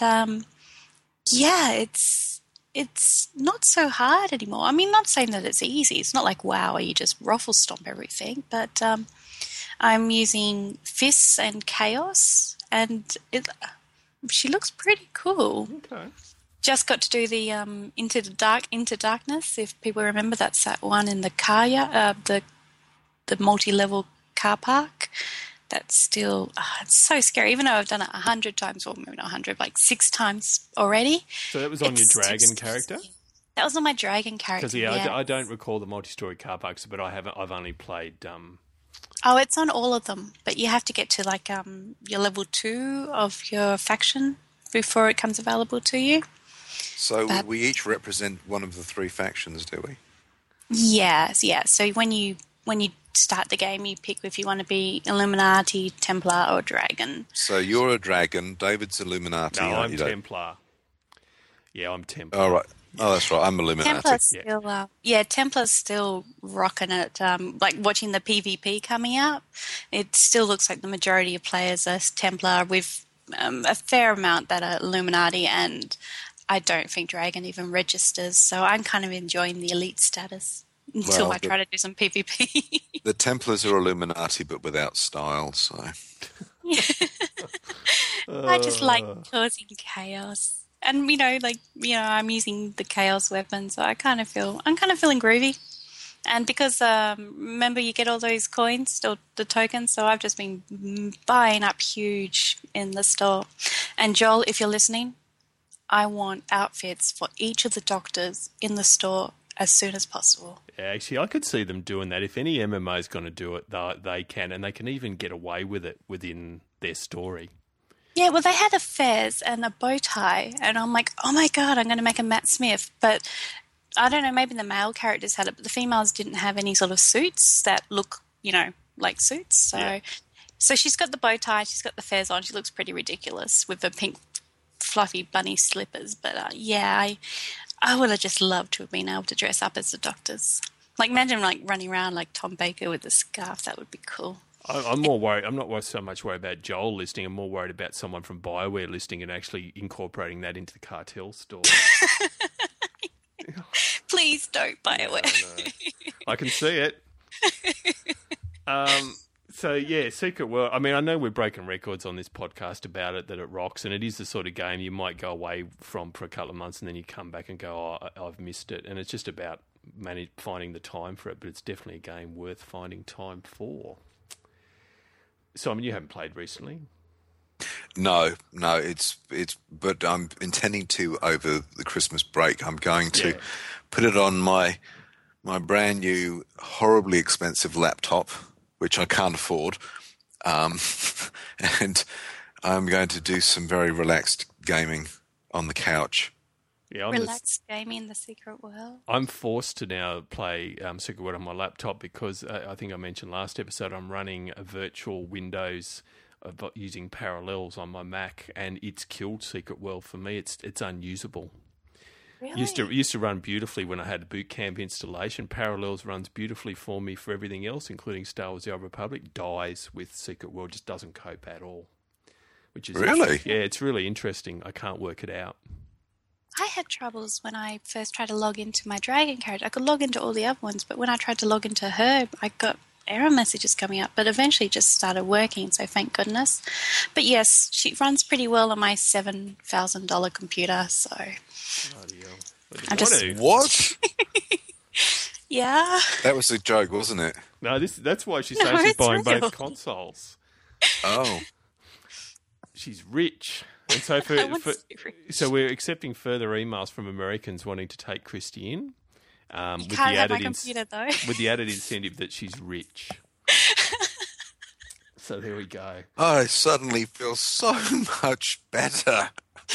it's not so hard anymore. I mean, not saying that it's easy. It's not like WoW where you just ruffle stomp everything, but I'm using Fists and Chaos and she looks pretty cool. Okay. Just got to do the Into Darkness. If people remember, that's that one in the Kaya, the multi-level car park. That's still it's so scary. Even though I've done it 100 times, or maybe not 100, like 6 times already. So that was on your dragon character. That was on my dragon character. Because I don't recall the multi-story car parks, but I've only played. Oh, it's on all of them, but you have to get to like your level 2 of your faction before it comes available to you. So we each represent one of the 3 factions, do we? Yes, yeah. So when you start the game, you pick if you want to be Illuminati, Templar, or Dragon. So you're a Dragon. David's Illuminati. No, I'm Templar. Yeah, I'm Templar. All right. Oh, that's right. I'm Illuminati. Templar's still rocking it. Like watching the PvP coming up, it still looks like the majority of players are Templar with a fair amount that are Illuminati, and I don't think Dragon even registers. So I'm kind of enjoying the elite status until I try to do some PvP. The Templars are Illuminati, but without style. So I just like causing chaos. And I'm using the chaos weapon, so I'm kind of feeling groovy. And because remember you get all those coins, the tokens, so I've just been buying up huge in the store. And Joel, if you're listening, I want outfits for each of the doctors in the store as soon as possible. Yeah, actually, I could see them doing that. If any MMO is going to do it, they can, and they can even get away with it within their story. Yeah, well, they had a fez and a bow tie, and I'm like, oh my God, I'm going to make a Matt Smith. But I don't know, maybe the male characters had it, but the females didn't have any sort of suits that look, like suits. So she's got the bow tie, she's got the fez on, she looks pretty ridiculous with the pink fluffy bunny slippers. But I would have just loved to have been able to dress up as the doctors. Like, imagine running around like Tom Baker with a scarf. That would be cool. I'm more worried. I'm not so much worried about Joel listing. I'm more worried about someone from BioWare listing and actually incorporating that into the cartel store. Please don't, BioWare. No. I can see it. So, yeah, Secret World. I mean, I know we're breaking records on this podcast about it, that it rocks, and it is the sort of game you might go away from for a couple of months and then you come back and go, I've missed it. And it's just about finding the time for it, but it's definitely a game worth finding time for. So, I mean, you haven't played recently? No, but I'm intending to over the Christmas break. I'm going to put it on my brand new, horribly expensive laptop, which I can't afford, and I'm going to do some very relaxed gaming on the couch. Yeah, relaxed gaming in the Secret World. I'm forced to now play Secret World on my laptop because I think I mentioned last episode I'm running a virtual Windows using Parallels on my Mac, and it's killed Secret World for me. It's unusable. Really? Used to run beautifully when I had a boot camp installation. Parallels runs beautifully for me for everything else, including Star Wars: The Old Republic. Dies with Secret World, just doesn't cope at all. Which is really? Yeah, it's really interesting. I can't work it out. I had troubles when I first tried to log into my Dragon character. I could log into all the other ones, but when I tried to log into her, I got error messages coming up, but eventually just started working, so thank goodness. But yes, she runs pretty well on my $7,000 computer, so... What? Yeah. That was a joke, wasn't it? No, that's why she's No, saying she's it's buying real. both consoles. Oh. She's rich. And so I want to be rich. so we're accepting further emails from Americans wanting to take Christy in. You can't have my computer, though. With the added incentive that she's rich. So there we go. I suddenly feel so much better.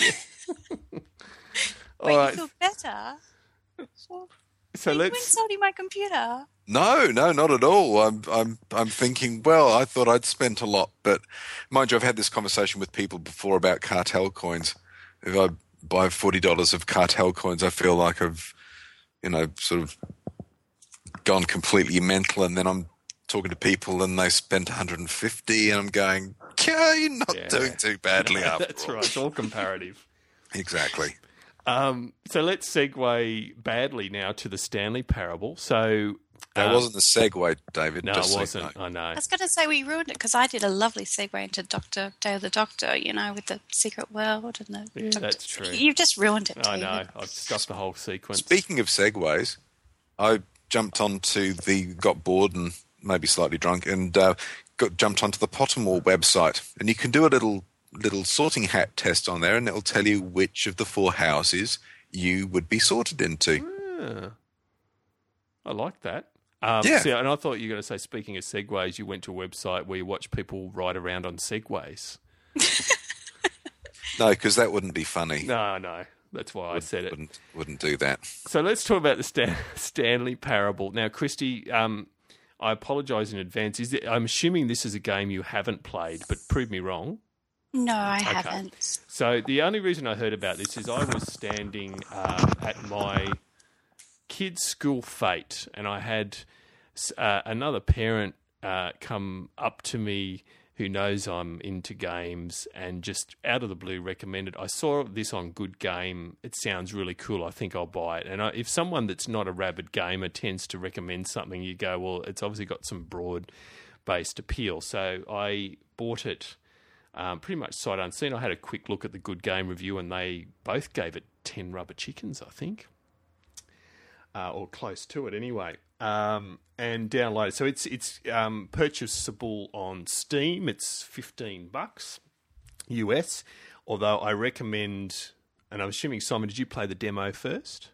All Wait, right. you feel better? So You've been let's. insulting my computer. No, not at all. I'm thinking, well, I thought I'd spent a lot, but mind you, I've had this conversation with people before about cartel coins. If I buy $40 of cartel coins, I feel like I've, sort of gone completely mental, and then I'm talking to people and they spent 150, and I'm going, yeah, you're not doing too badly after That's all. right. It's all comparative. Exactly. So let's segue badly now to the Stanley Parable. So That wasn't a segue, David. no, just it so you wasn't. know. I know. I was going to say we ruined it because I did a lovely segue into Day of the Doctor, with the secret world and the Yeah, Doctor. that's true. You've just ruined it, I David. know. I've stuffed the whole sequence. Speaking of segues, I jumped onto got bored and maybe slightly drunk, and jumped onto the Pottermore website, and you can do a little sorting hat test on there, and it'll tell you which of the 4 houses you would be sorted into. Yeah. I like that. Yeah. See, and I thought you were going to say, speaking of segues, you went to a website where you watch people ride around on segways. No, because that wouldn't be funny. No. That's why I said it. Wouldn't do that. So let's talk about the Stanley Parable. Now, Christy, I apologise in advance. I'm assuming this is a game you haven't played, but prove me wrong. No, I haven't. So the only reason I heard about this is I was standing at my kid's school fete, and I had another parent come up to me who knows I'm into games and just out of the blue recommended. I saw this on Good Game. It sounds really cool. I think I'll buy it. And if someone that's not a rabid gamer tends to recommend something, you go, well, it's obviously got some broad-based appeal. So I bought it. Pretty much sight unseen. I had a quick look at the Good Game review, and they both gave it 10 rubber chickens, I think, or close to it anyway. And downloaded. So it's purchasable on Steam. It's $15 US. Although I recommend, and I'm assuming, Simon, did you play the demo first?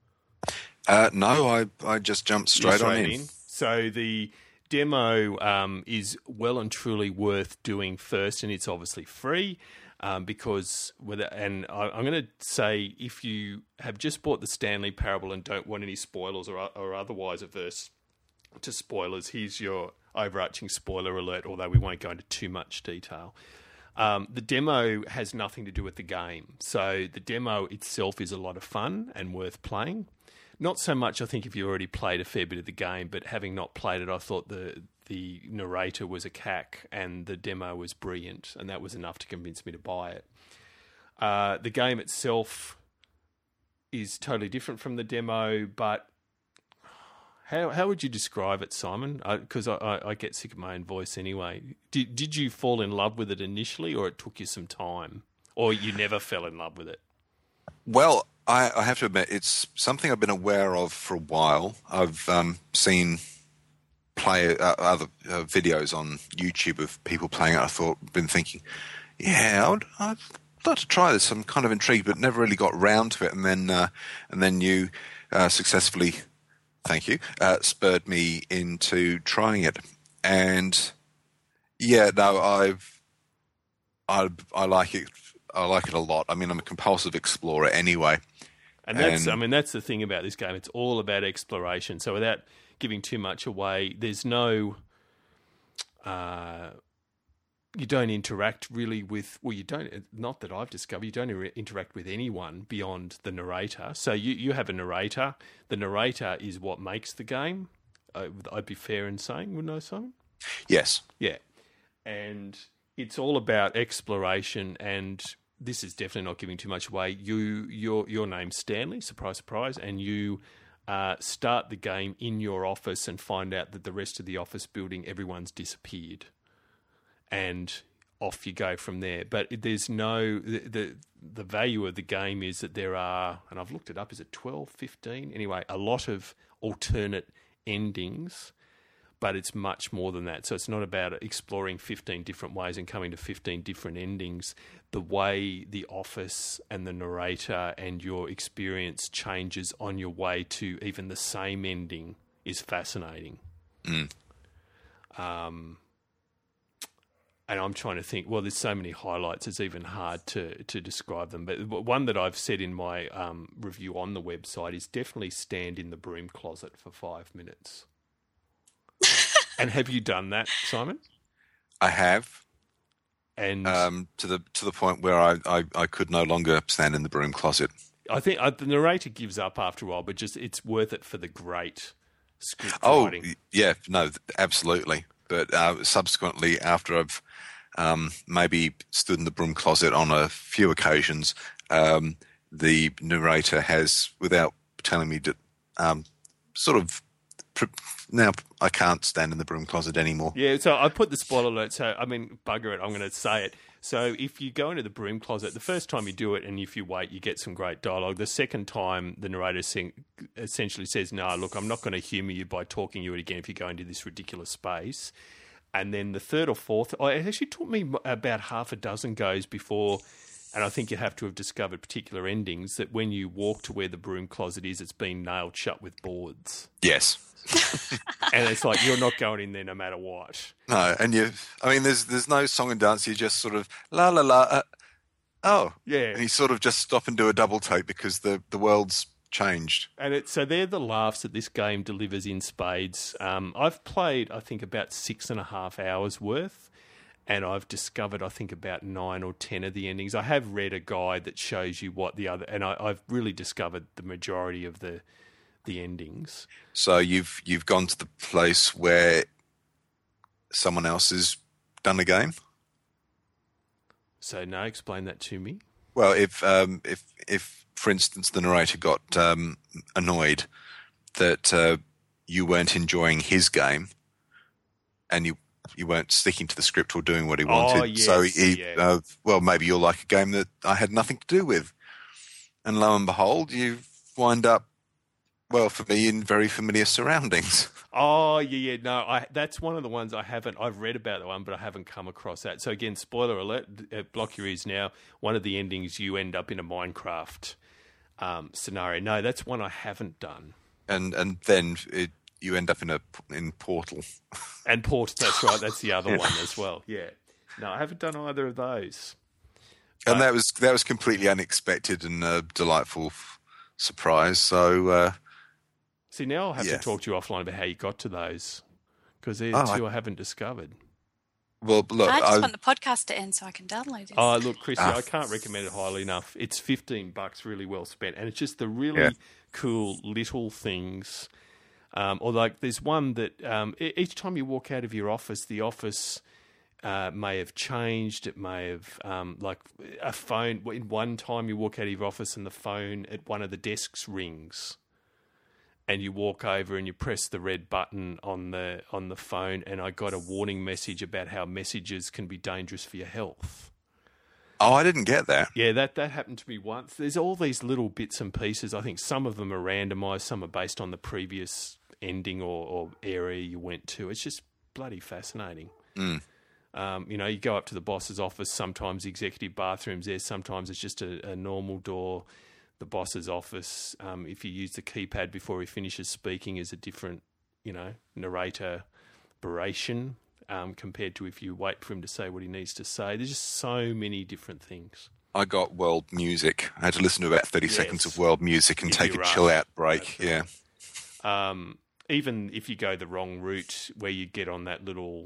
No, I just jumped straight on in. So the demo is well and truly worth doing first, and it's obviously free because I'm going to say, if you have just bought the Stanley Parable and don't want any spoilers or otherwise averse to spoilers, here's your overarching spoiler alert, although we won't go into too much detail. The demo has nothing to do with the game, so the demo itself is a lot of fun and worth playing. Not so much, I think, if you already played a fair bit of the game, but having not played it, I thought the narrator was a cack and the demo was brilliant, and that was enough to convince me to buy it. The game itself is totally different from the demo, but how would you describe it, Simon? Because I get sick of my own voice anyway. Did you fall in love with it initially, or it took you some time? Or you never fell in love with it? Well, I have to admit, it's something I've been aware of for a while. I've seen other videos on YouTube of people playing it. Been thinking, yeah, I'd like to try this. I'm kind of intrigued, but never really got round to it. And then you successfully, thank you, spurred me into trying it. And yeah, no, I like it. I like it a lot. I mean, I'm a compulsive explorer anyway. And that's the thing about this game. It's all about exploration. So without giving too much away, there's no, you don't interact really with, well, you don't, not that I've discovered, you don't interact with anyone beyond the narrator. So you have a narrator. The narrator is what makes the game. I'd be fair in saying, wouldn't I, Simon? Yes. Yeah. And it's all about exploration, and this is definitely not giving too much away. Your name's Stanley, surprise, surprise, and you start the game in your office and find out that the rest of the office building, everyone's disappeared. And off you go from there. But there's no the value of the game is that there are, and I've looked it up, is it 12, 15? Anyway, a lot of alternate endings, but it's much more than that. So it's not about exploring 15 different ways and coming to 15 different endings. The way the office and the narrator and your experience changes on your way to even the same ending is fascinating. And I'm trying to think, well, there's so many highlights, it's even hard to describe them. But one that I've said in my review on the website is definitely stand in the broom closet for 5 minutes. And have you done that, Simon? I have. And to the point where I could no longer stand in the broom closet. I think the narrator gives up after a while, but just it's worth it for the great script writing. Oh, yeah, no, absolutely. But subsequently, after I've maybe stood in the broom closet on a few occasions, the narrator has, without telling me, sort of now I can't stand in the broom closet anymore. Yeah, so I put the spoiler alert. So, I mean, bugger it, I'm going to say it. So if you go into the broom closet, the first time you do it and if you wait, you get some great dialogue. The second time, the narrator essentially says, no, look, I'm not going to humour you by talking you again if you go into this ridiculous space. And then the third or fourth, it actually took me about half a dozen goes before, and I think you have to have discovered particular endings, that when you walk to where the broom closet is, it's been nailed shut with boards. Yes. And it's like you're not going in there no matter what. No, and there's no song and dance. You just sort of la la la. Oh, yeah. And you sort of just stop and do a double take because the world's changed. And so they're the laughs that this game delivers in spades. I've played, I think, about 6.5 hours worth, and I've discovered, I think, about 9 or 10 of the endings. I have read a guide that shows you what the other, and I've really discovered the majority of the endings. So you've gone to the place where someone else has done a game? So no, explain that to me. Well, if for instance the narrator got annoyed that you weren't enjoying his game, and you weren't sticking to the script or doing what he wanted, yes, so well, maybe you'll like a game that I had nothing to do with, and lo and behold, you wind up, well, for me, in very familiar surroundings. Oh, yeah. No, that's one of the ones I haven't. I've read about the one, but I haven't come across that. So again, spoiler alert, block your ears now. One of the endings, you end up in a Minecraft scenario. No, that's one I haven't done. And then you end up in Portal. And Portal, that's right. That's the other one as well. Yeah. No, I haven't done either of those. And that was completely unexpected and a delightful surprise. So. See, now I'll have to talk to you offline about how you got to those, because they're two I haven't discovered. Well, look, I just want the podcast to end so I can download it. Oh, look, Chrissy, I can't recommend it highly enough. It's $15, really well spent, and it's just the really cool little things. Or like, there's one that each time you walk out of your office, the office may have changed. It may have like a phone. In one time, you walk out of your office and the phone at one of the desks rings. And you walk over and you press the red button on the phone, and I got a warning message about how messages can be dangerous for your health. Oh, I didn't get that. Yeah, that happened to me once. There's all these little bits and pieces. I think some of them are randomised, some are based on the previous ending or area you went to. It's just bloody fascinating. You go up to the boss's office, sometimes the executive bathroom's there, sometimes it's just a normal door. The boss's office, if you use the keypad before he finishes speaking, is a different, narrator narration compared to if you wait for him to say what he needs to say. There's just so many different things. I got world music. I had to listen to about 30 seconds of world music and take a chill-out break. That's right. Even if you go the wrong route, where you get on that little,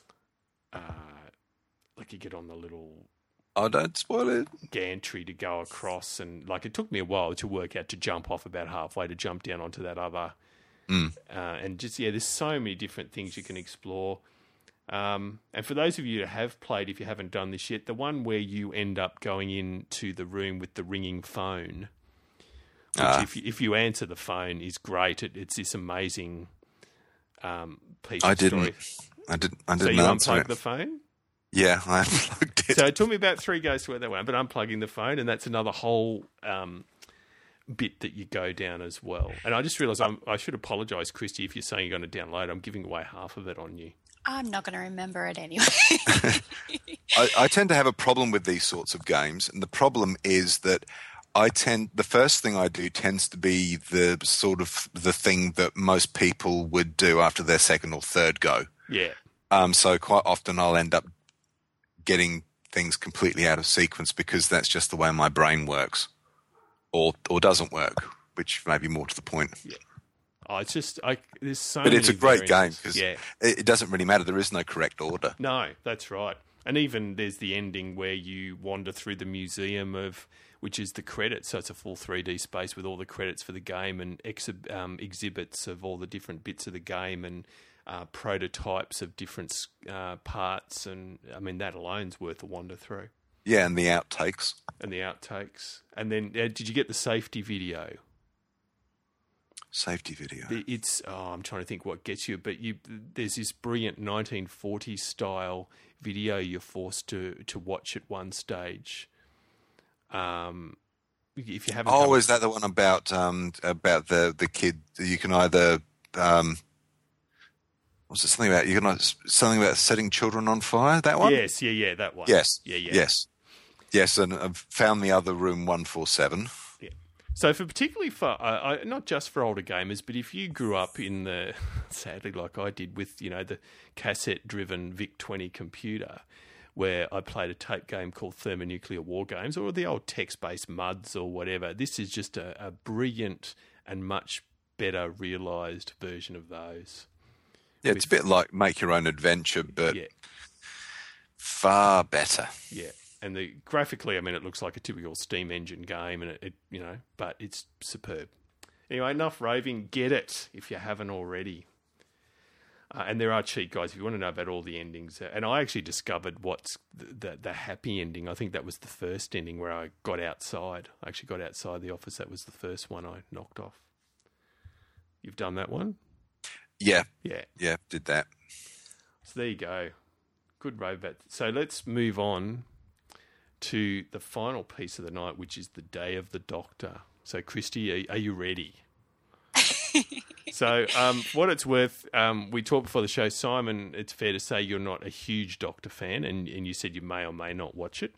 Oh, don't spoil it. Gantry to go across, and it took me a while to work out to jump off about halfway to jump down onto that other. And just, there's so many different things you can explore. And for those of you that have played, if you haven't done this yet, the one where you end up going into the room with the ringing phone, which if you answer the phone is great. It's this amazing piece of story. I didn't So you answer unplug it. the phone? Yeah, I unplugged it. So it took me about 3 goes to where they went, but unplugging the phone, and that's another whole bit that you go down as well. And I just realised I should apologise, Christy, if you're saying you're going to download. I'm giving away half of it on you. I'm not going to remember it anyway. I tend to have a problem with these sorts of games, and the problem is that the first thing I do tends to be the sort of the thing that most people would do after their second or third go. Yeah. So quite often I'll end up getting things completely out of sequence because that's just the way my brain works, or doesn't work, which may be more to the point. Yeah. Oh, it's just there's so. But many it's a great game variants. because it doesn't really matter. There is no correct order. No, that's right. And even there's the ending where you wander through the museum which is the credits. So it's a full 3D space with all the credits for the game and exhibits of all the different bits of the game and prototypes of different parts. And I mean, that alone's worth a wander through. Yeah, and the outtakes. And then did you get the safety video? Safety video. It's I'm trying to think what gets you, but there's this brilliant 1940s style video you're forced to watch at one stage. If you haven't, is that the one about the kid? You can either was it something about setting children on fire? That one? Yes, yeah, that one. Yes, yes. And I've found the other room 147. So particularly for not just for older gamers, but if you grew up in sadly like I did with the cassette-driven VIC-20 computer, where I played a tape game called Thermonuclear War Games, or the old text-based MUDs or whatever, this is just a brilliant and much better realised version of those. Yeah, it's a bit like Make Your Own Adventure, but far better. Yeah. And graphically, I mean, it looks like a typical Steam engine game, and it but it's superb. Anyway, enough raving. Get it if you haven't already. And there are cheat guides if you want to know about all the endings. And I actually discovered what's the happy ending. I think that was the first ending where I got outside. I actually got outside the office. That was the first one I knocked off. You've done that one? Yeah, did that. So there you go. Good rave about. So let's move on to the final piece of the night, which is the Day of the Doctor. So, Christy, are you ready? So, what it's worth, we talked before the show, Simon, it's fair to say you're not a huge Doctor fan, and you said you may or may not watch it.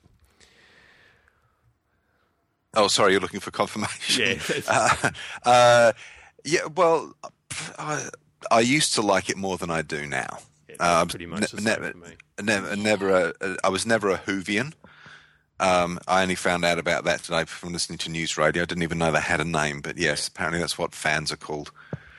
Oh, sorry, you're looking for confirmation. Yeah. Well, I used to like it more than I do now. Yeah, that's pretty much the same for me. I was never a Whovian. I only found out about that today from listening to news radio. I didn't even know they had a name, but yes, apparently that's what fans are called.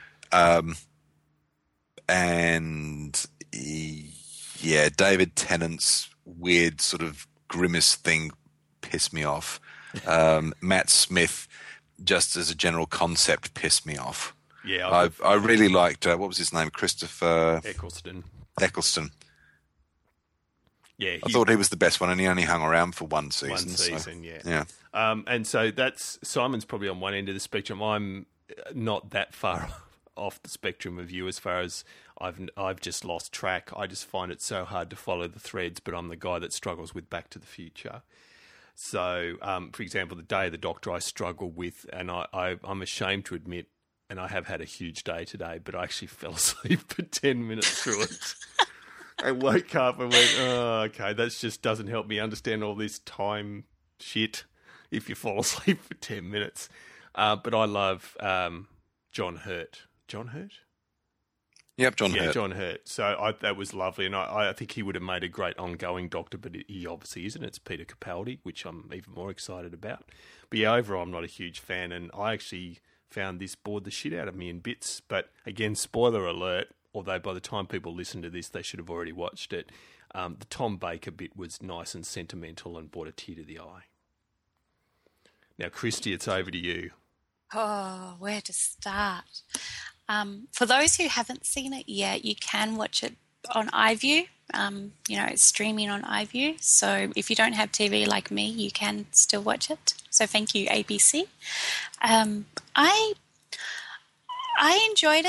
David Tennant's weird sort of grimace thing pissed me off. Matt Smith, just as a general concept, pissed me off. Yeah, I really liked what was his name, Christopher Eccleston. Yeah, I thought he was the best one, and he only hung around for one season. Yeah. And so that's Simon's probably on one end of the spectrum. I'm not that far off the spectrum of you as far as I've just lost track. I just find it so hard to follow the threads, but I'm the guy that struggles with Back to the Future. So, for example, the Day of the Doctor I struggle with, and I'm ashamed to admit, and I have had a huge day today, but I actually fell asleep for 10 minutes through it. I woke up and went, oh, okay, that just doesn't help me understand all this time shit if you fall asleep for 10 minutes. But I love John Hurt. John Hurt? Yep, John Hurt. Yeah, John Hurt. So that was lovely, and I think he would have made a great ongoing Doctor, but he obviously isn't. It's Peter Capaldi, which I'm even more excited about. But yeah, overall, I'm not a huge fan, and I actually found this bored the shit out of me in bits. But again, spoiler alert, although by the time people listen to this, they should have already watched it. The Tom Baker bit was nice and sentimental and brought a tear to the eye. Now, Christy, it's over to you. Oh, where to start? For those who haven't seen it yet, you can watch it on iView. It's streaming on iView. So if you don't have TV like me, you can still watch it. So thank you, ABC. I enjoyed it.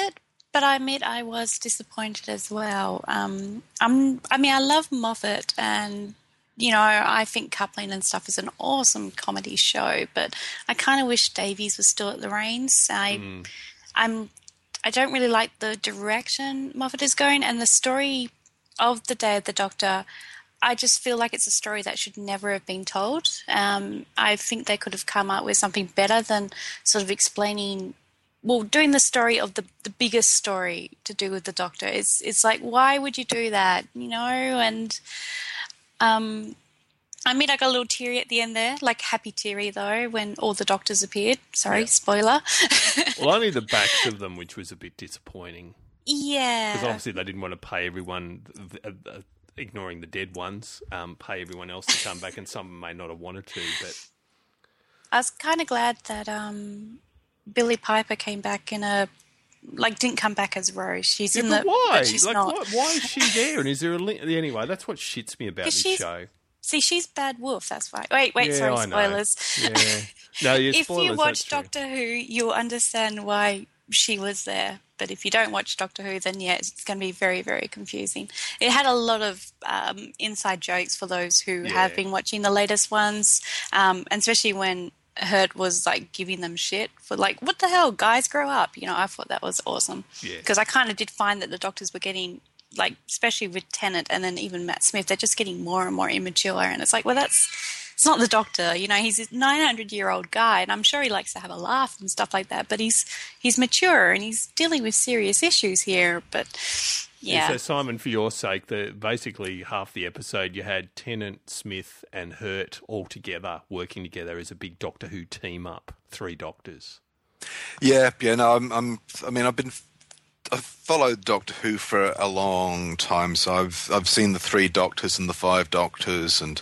But I admit I was disappointed as well. I love Moffat, and I think Coupling and stuff is an awesome comedy show. But I kind of wish Davies was still at the reins. I don't really like the direction Moffat is going, and the story of The Day of the Doctor. I just feel like it's a story that should never have been told. I think they could have come up with something better than sort of explaining. Well, doing the story of the biggest story to do with the Doctor, it's like, why would you do that, And I mean, I got a little teary at the end there, like happy teary though, when all the Doctors appeared. Sorry, spoiler. Well, only the backs of them, which was a bit disappointing. Yeah. Because obviously they didn't want to pay everyone, ignoring the dead ones, pay everyone else to come back, and some may not have wanted to, but... I was kind of glad that... Billie Piper came back in didn't come back as Rose. She's in the. Why? But she's not. Why is she there? And is there a link? Anyway, that's what shits me about this show. See, she's Bad Wolf. That's why. Wait. Yeah, sorry, spoilers. Yeah. No, yeah, if spoilers. You watch Doctor Who, you'll understand why she was there. But if you don't watch Doctor Who, then it's going to be very, very confusing. It had a lot of inside jokes for those who have been watching the latest ones, and especially when Hurt was giving them shit for what the hell, guys, grow up. I thought that was awesome. Because I kind of did find that the Doctors were getting, especially with Tennant and then even Matt Smith, they're just getting more and more immature. And it's it's not the Doctor. He's a 900-year-old guy, and I'm sure he likes to have a laugh and stuff like that. But he's mature and he's dealing with serious issues here. But yeah. So Simon, for your sake, basically half the episode you had Tennant, Smith, and Hurt all together working together as a big Doctor Who team up. 3 Doctors. Yeah. No, I've followed Doctor Who for a long time, so I've seen the 3 Doctors and the 5 Doctors, and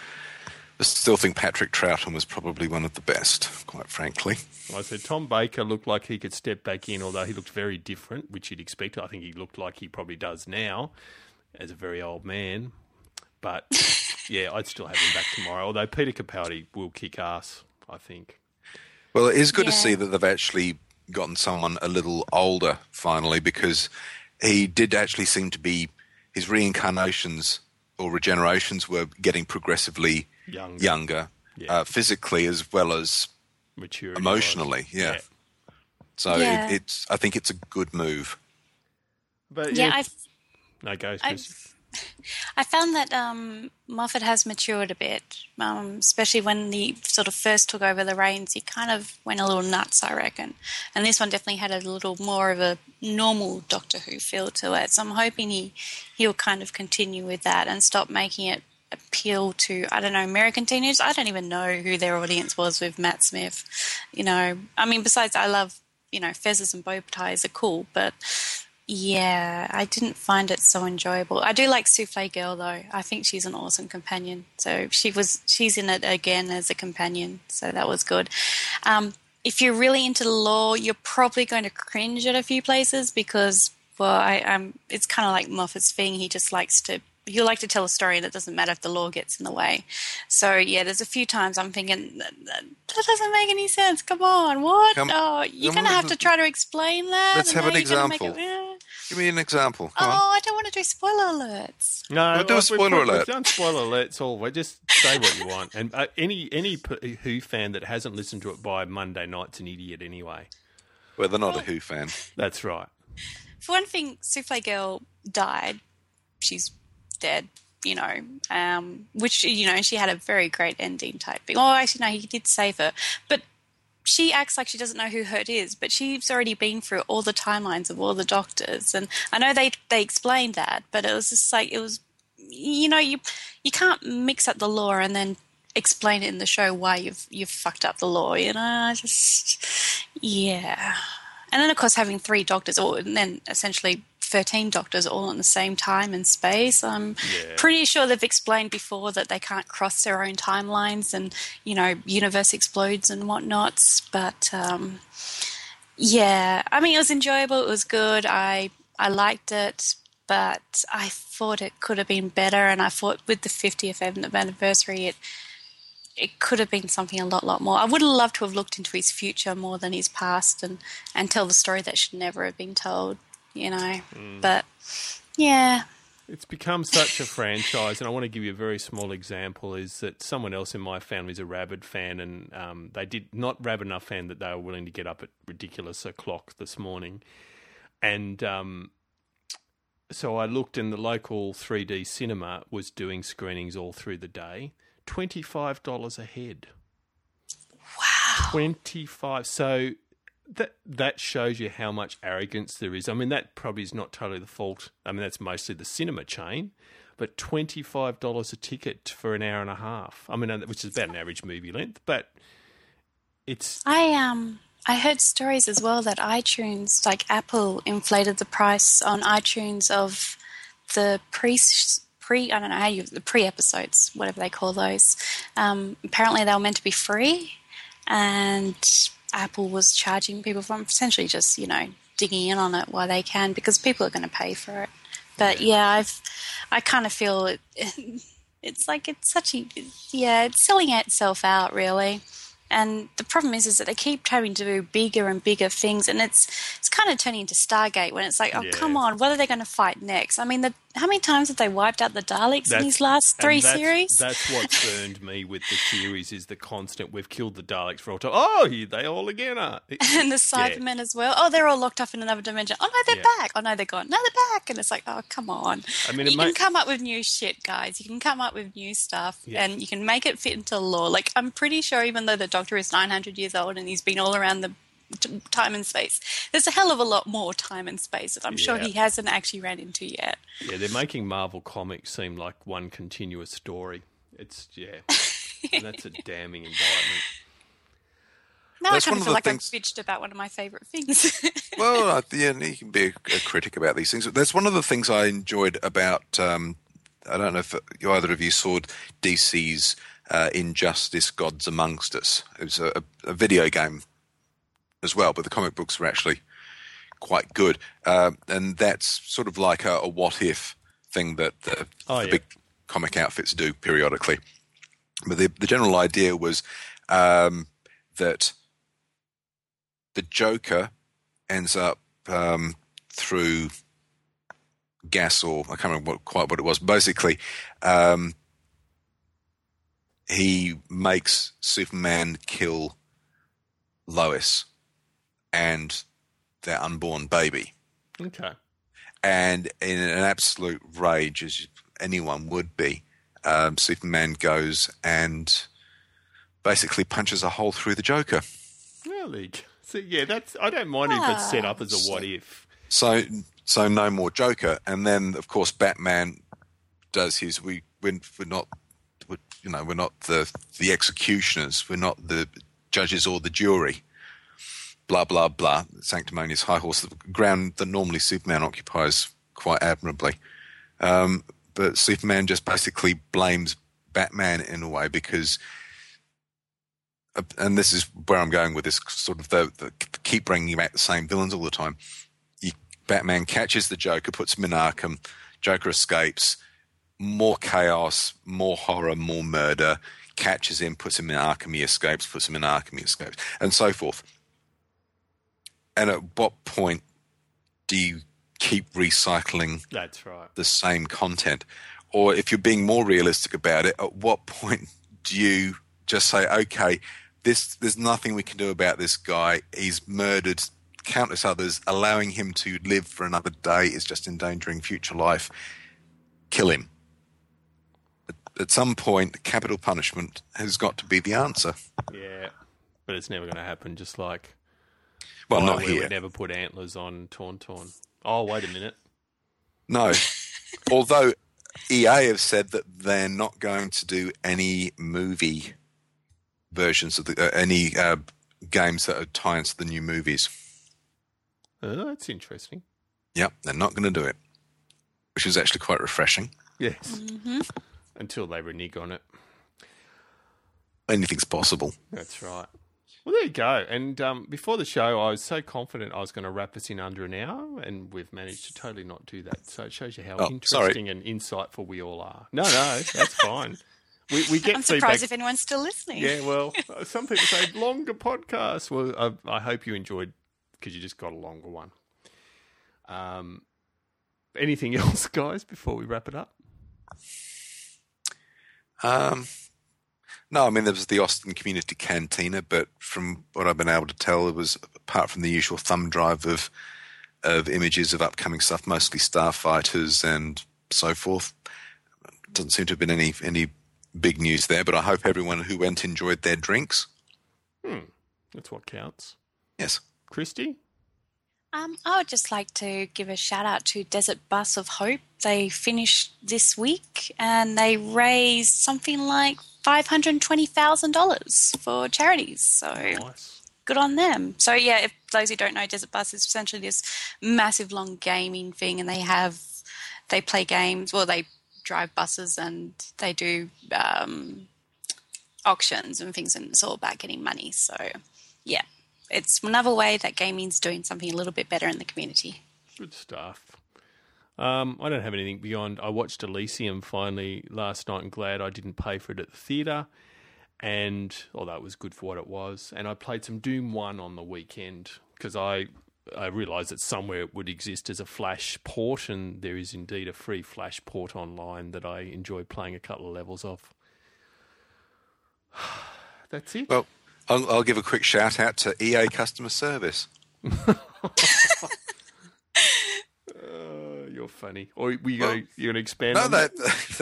I still think Patrick Troughton was probably one of the best, quite frankly. I said Tom Baker looked like he could step back in, although he looked very different, which you'd expect. I think he looked like he probably does now as a very old man. But, yeah, I'd still have him back tomorrow, although Peter Capaldi will kick ass, I think. Well, it is good to see that they've actually gotten someone a little older, finally, because he did actually seem to be – his reincarnations or regenerations were getting progressively younger physically as well as maturity emotionally. Yeah. So I think it's a good move. But no, go, Chris. I found that Moffat has matured a bit, especially when he sort of first took over the reins. He kind of went a little nuts, I reckon. And this one definitely had a little more of a normal Doctor Who feel to it. So I'm hoping he'll kind of continue with that and stop making it appeal to, I don't know, American teenagers. I don't even know who their audience was with Matt Smith. Besides I love, fezzes and bow ties are cool, but... yeah, I didn't find it so enjoyable. I do like Souffle Girl, though. I think she's an awesome companion. So she's in it again as a companion, so that was good. If you're really into the lore, you're probably going to cringe at a few places because, it's kind of like Moffat's thing. He'll like to tell a story, and it doesn't matter if the law gets in the way. So, yeah, there's a few times I'm thinking, that doesn't make any sense. Come on, what? You're going to have to try to explain that. Let's have an example. Give me an example. I don't want to do spoiler alerts. No, we'll do a spoiler alert. We've done spoiler alerts all. Just say what you want. And any Who fan that hasn't listened to it by Monday night's an idiot anyway. Well, they're not a Who fan. That's right. For one thing, Souffle Girl died. She's dead, which, she had a very great ending type thing. Oh, actually, no, he did save her. But she acts like she doesn't know who Hurt is, but she's already been through all the timelines of all the Doctors. And I know they explained that, but it was just you can't mix up the lore and then explain it in the show why you've fucked up the lore, And then, of course, having 3 Doctors, and then essentially 13 Doctors all at the same time in space. I'm pretty sure they've explained before that they can't cross their own timelines and, universe explodes and whatnot. But, it was enjoyable. It was good. I liked it, but I thought it could have been better. And I thought with the 50th anniversary, it could have been something a lot more. I would have loved to have looked into his future more than his past and tell the story that should never have been told. you know. But, yeah. It's become such a franchise, and I want to give you a very small example, is that someone else in my family is a rabid fan, and they did not rabid enough fan that they were willing to get up at ridiculous o'clock this morning. And so I looked, and the local 3D cinema was doing screenings all through the day, $25 a head. Wow. 25. So that shows you how much arrogance there is. I mean, that probably is not totally the fault. I mean, that's mostly the cinema chain, but $25 a ticket for an hour and a half. I mean, which is about an average movie length, but it's... I heard stories as well that iTunes, like Apple, inflated the price on iTunes of the I don't know how the pre-episodes, whatever they call those. Apparently they were meant to be free, and Apple was charging people from essentially just, you know, digging in on it while they can, because people are going to pay for it. But yeah, I kind of feel it's like it's selling itself out, really. And the problem is that they keep having to do bigger and bigger things, and it's kind of turning into Stargate when it's like, oh, come on, what are they going to fight next? I mean, how many times have they wiped out the Daleks in these last three series? That's what's burned me with the series, is the constant, we've killed the Daleks for all time. Oh, here they all again are. And the Cybermen as well. Oh, they're all locked up in another dimension. Oh, no, they're back. Oh, no, they're gone. No, they're back. And it's like, oh, come on. I mean, you can come up with new shit, guys. You can come up with new stuff, and you can make it fit into law. Like, I'm pretty sure even though the Doctor is 900 years old and he's been all around the time and space, there's a hell of a lot more time and space that I'm sure he hasn't actually ran into yet. Yeah, they're making Marvel Comics seem like one continuous story. It's, and that's a damning indictment. Now I kind of feel like I've bitched about one of my favourite things. Well, you can be a critic about these things. That's one of the things I enjoyed about, I don't know if either of you saw DC's Injustice Gods Amongst Us. It was a video game as well, but the comic books were actually quite good. And that's sort of like a what-if thing that the big comic outfits do periodically. But the general idea was that the Joker ends up through gas, or I can't remember quite what it was. Basically, he makes Superman kill Lois and their unborn baby. Okay. And in an absolute rage, as anyone would be, Superman goes and basically punches a hole through the Joker. Really? So I don't mind if it's set up as a what if. So no more Joker, and then of course Batman does his. We're not the executioners. We're not the judges or the jury. Blah blah blah. Sanctimonious high horse, the ground that normally Superman occupies quite admirably. But Superman just basically blames Batman in a way because, and this is where I'm going with this sort of the keep bringing back the same villains all the time. Batman catches the Joker, puts him in Arkham. Joker escapes. More chaos, more horror, more murder. Catches him, puts him in Arkham, he escapes. Puts him in Arkham, he escapes, and so forth. And at what point do you keep recycling the same content? Or if you're being more realistic about it, at what point do you just say, okay, there's nothing we can do about this guy. He's murdered countless others. Allowing him to live for another day is just endangering future life. Kill him. At some point, capital punishment has got to be the answer. Yeah, but it's never going to happen, just like... Well, not here. We never put antlers on Tauntaun. Oh, wait a minute. No. Although EA have said that they're not going to do any movie versions of any games that are tie into the new movies. Oh, that's interesting. Yep, they're not going to do it, which is actually quite refreshing. Yes. Mm-hmm. Until they renege on it. Anything's possible. That's right. Well, there you go. And before the show, I was so confident I was going to wrap us in under an hour, and we've managed to totally not do that. So it shows you how interesting and insightful we all are. No, that's fine. We get I'm surprised if anyone's still listening. Yeah, well, some people say longer podcasts. Well, I hope you enjoyed, because you just got a longer one. Anything else, guys, before we wrap it up? No, I mean, there was the Austin Community Cantina, but from what I've been able to tell, it was, apart from the usual thumb drive of images of upcoming stuff, mostly starfighters and so forth. Doesn't seem to have been any big news there, but I hope everyone who went enjoyed their drinks. That's what counts. Yes. Christy? I would just like to give a shout out to Desert Bus of Hope. They finished this week and they raised something like $520,000 for charities. So Nice. Good on them. So yeah, if those who don't know, Desert Bus is essentially this massive long gaming thing, and they play games. Well, they drive buses and they do auctions and things, and it's all about getting money. So yeah. It's another way that gaming's doing something a little bit better in the community. Good stuff. I don't have anything beyond. I watched Elysium finally last night and glad I didn't pay for it at the theatre. And although it was good for what it was. And I played some Doom 1 on the weekend because I realised that somewhere it would exist as a Flash port, and there is indeed a free Flash port online that I enjoyed playing a couple of levels of. That's it. Well, I'll give a quick shout out to EA customer service. You're funny. Or you're going to expand no, on that?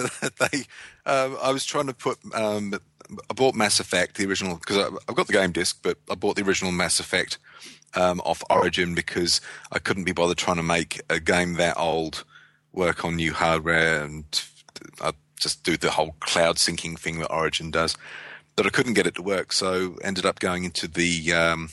I was trying to put. I bought Mass Effect, the original, because I've got the game disc, but I bought the original Mass Effect off Origin because I couldn't be bothered trying to make a game that old work on new hardware, and I just do the whole cloud syncing thing that Origin does. But I couldn't get it to work, so ended up going into the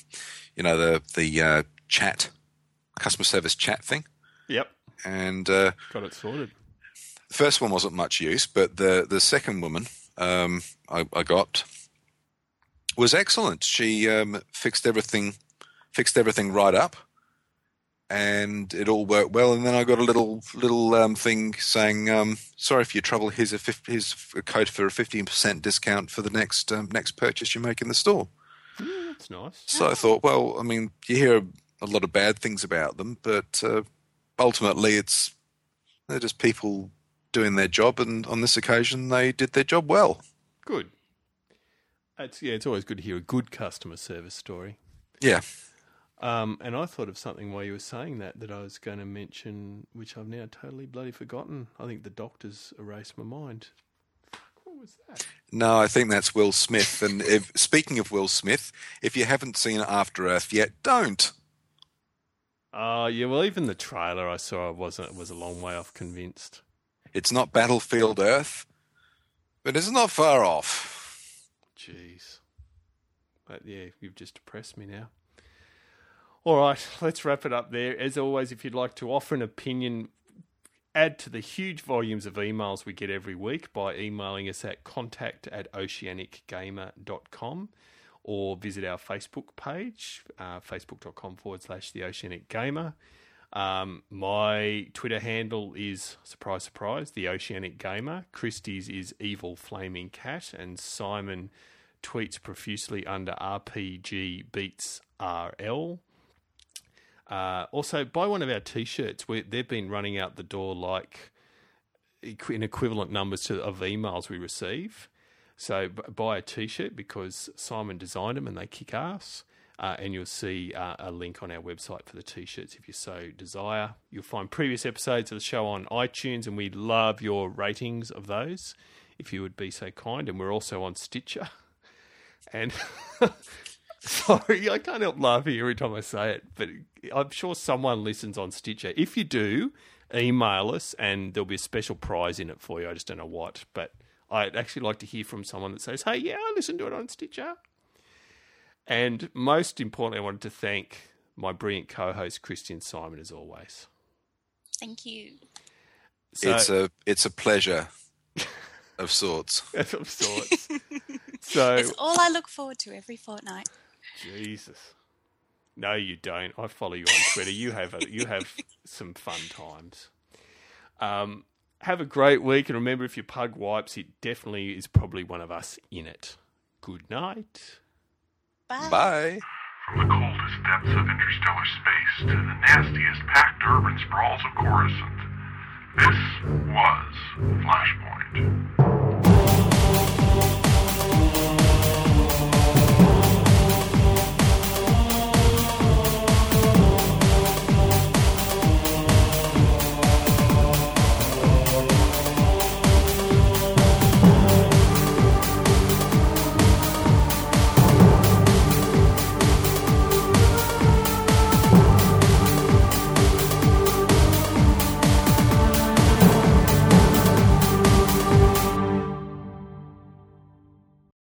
chat, customer service chat thing. Yep. And got it sorted. The first one wasn't much use, but the second woman I got was excellent. She fixed everything right up, and it all worked well. And then I got a little thing saying, "Sorry for your trouble. Here's a code for a 15% discount for the next purchase you make in the store." That's nice. So I thought, well, I mean, you hear a lot of bad things about them, but ultimately, they're just people doing their job, and on this occasion, they did their job well. Good. It's always good to hear a good customer service story. Yeah. And I thought of something while you were saying that I was going to mention, which I've now totally bloody forgotten. I think the doctor's erased my mind. What was that? No, I think that's Will Smith. And speaking of Will Smith, if you haven't seen After Earth yet, don't. Yeah, well, even the trailer I saw was a long way off convinced. It's not Battlefield Earth, but it's not far off. Jeez. But yeah, you've just depressed me now. All right, let's wrap it up there. As always, if you'd like to offer an opinion, add to the huge volumes of emails we get every week by emailing us at contact@oceanicgamer.com or visit our Facebook page, facebook.com/The Oceanic Gamer. My Twitter handle is, surprise, surprise, The Oceanic Gamer. Christie's is Evil Flaming Cat, and Simon tweets profusely under RPG Beats RL. Also, buy one of our T-shirts. They've been running out the door like in equivalent numbers of emails we receive. So buy a T-shirt because Simon designed them and they kick ass. And you'll see a link on our website for the T-shirts if you so desire. You'll find previous episodes of the show on iTunes, and we love your ratings of those, if you would be so kind. And we're also on Stitcher. And sorry, I can't help laughing every time I say it, but I'm sure someone listens on Stitcher. If you do, email us, and there'll be a special prize in it for you. I just don't know what, but I'd actually like to hear from someone that says, "Hey, yeah, I listened to it on Stitcher." And most importantly, I wanted to thank my brilliant co-host, Christian Simon, as always. Thank you. So, it's a pleasure of sorts. Of sorts. So it's all I look forward to every fortnight. Jesus. No, you don't. I follow you on Twitter. You have some fun times. Have a great week, and remember, if your pug wipes, it definitely is probably one of us in it. Good night. Bye. Bye. From the cold endless depths of interstellar space to the nastiest packed urban sprawls of Coruscant. This was Flashpoint.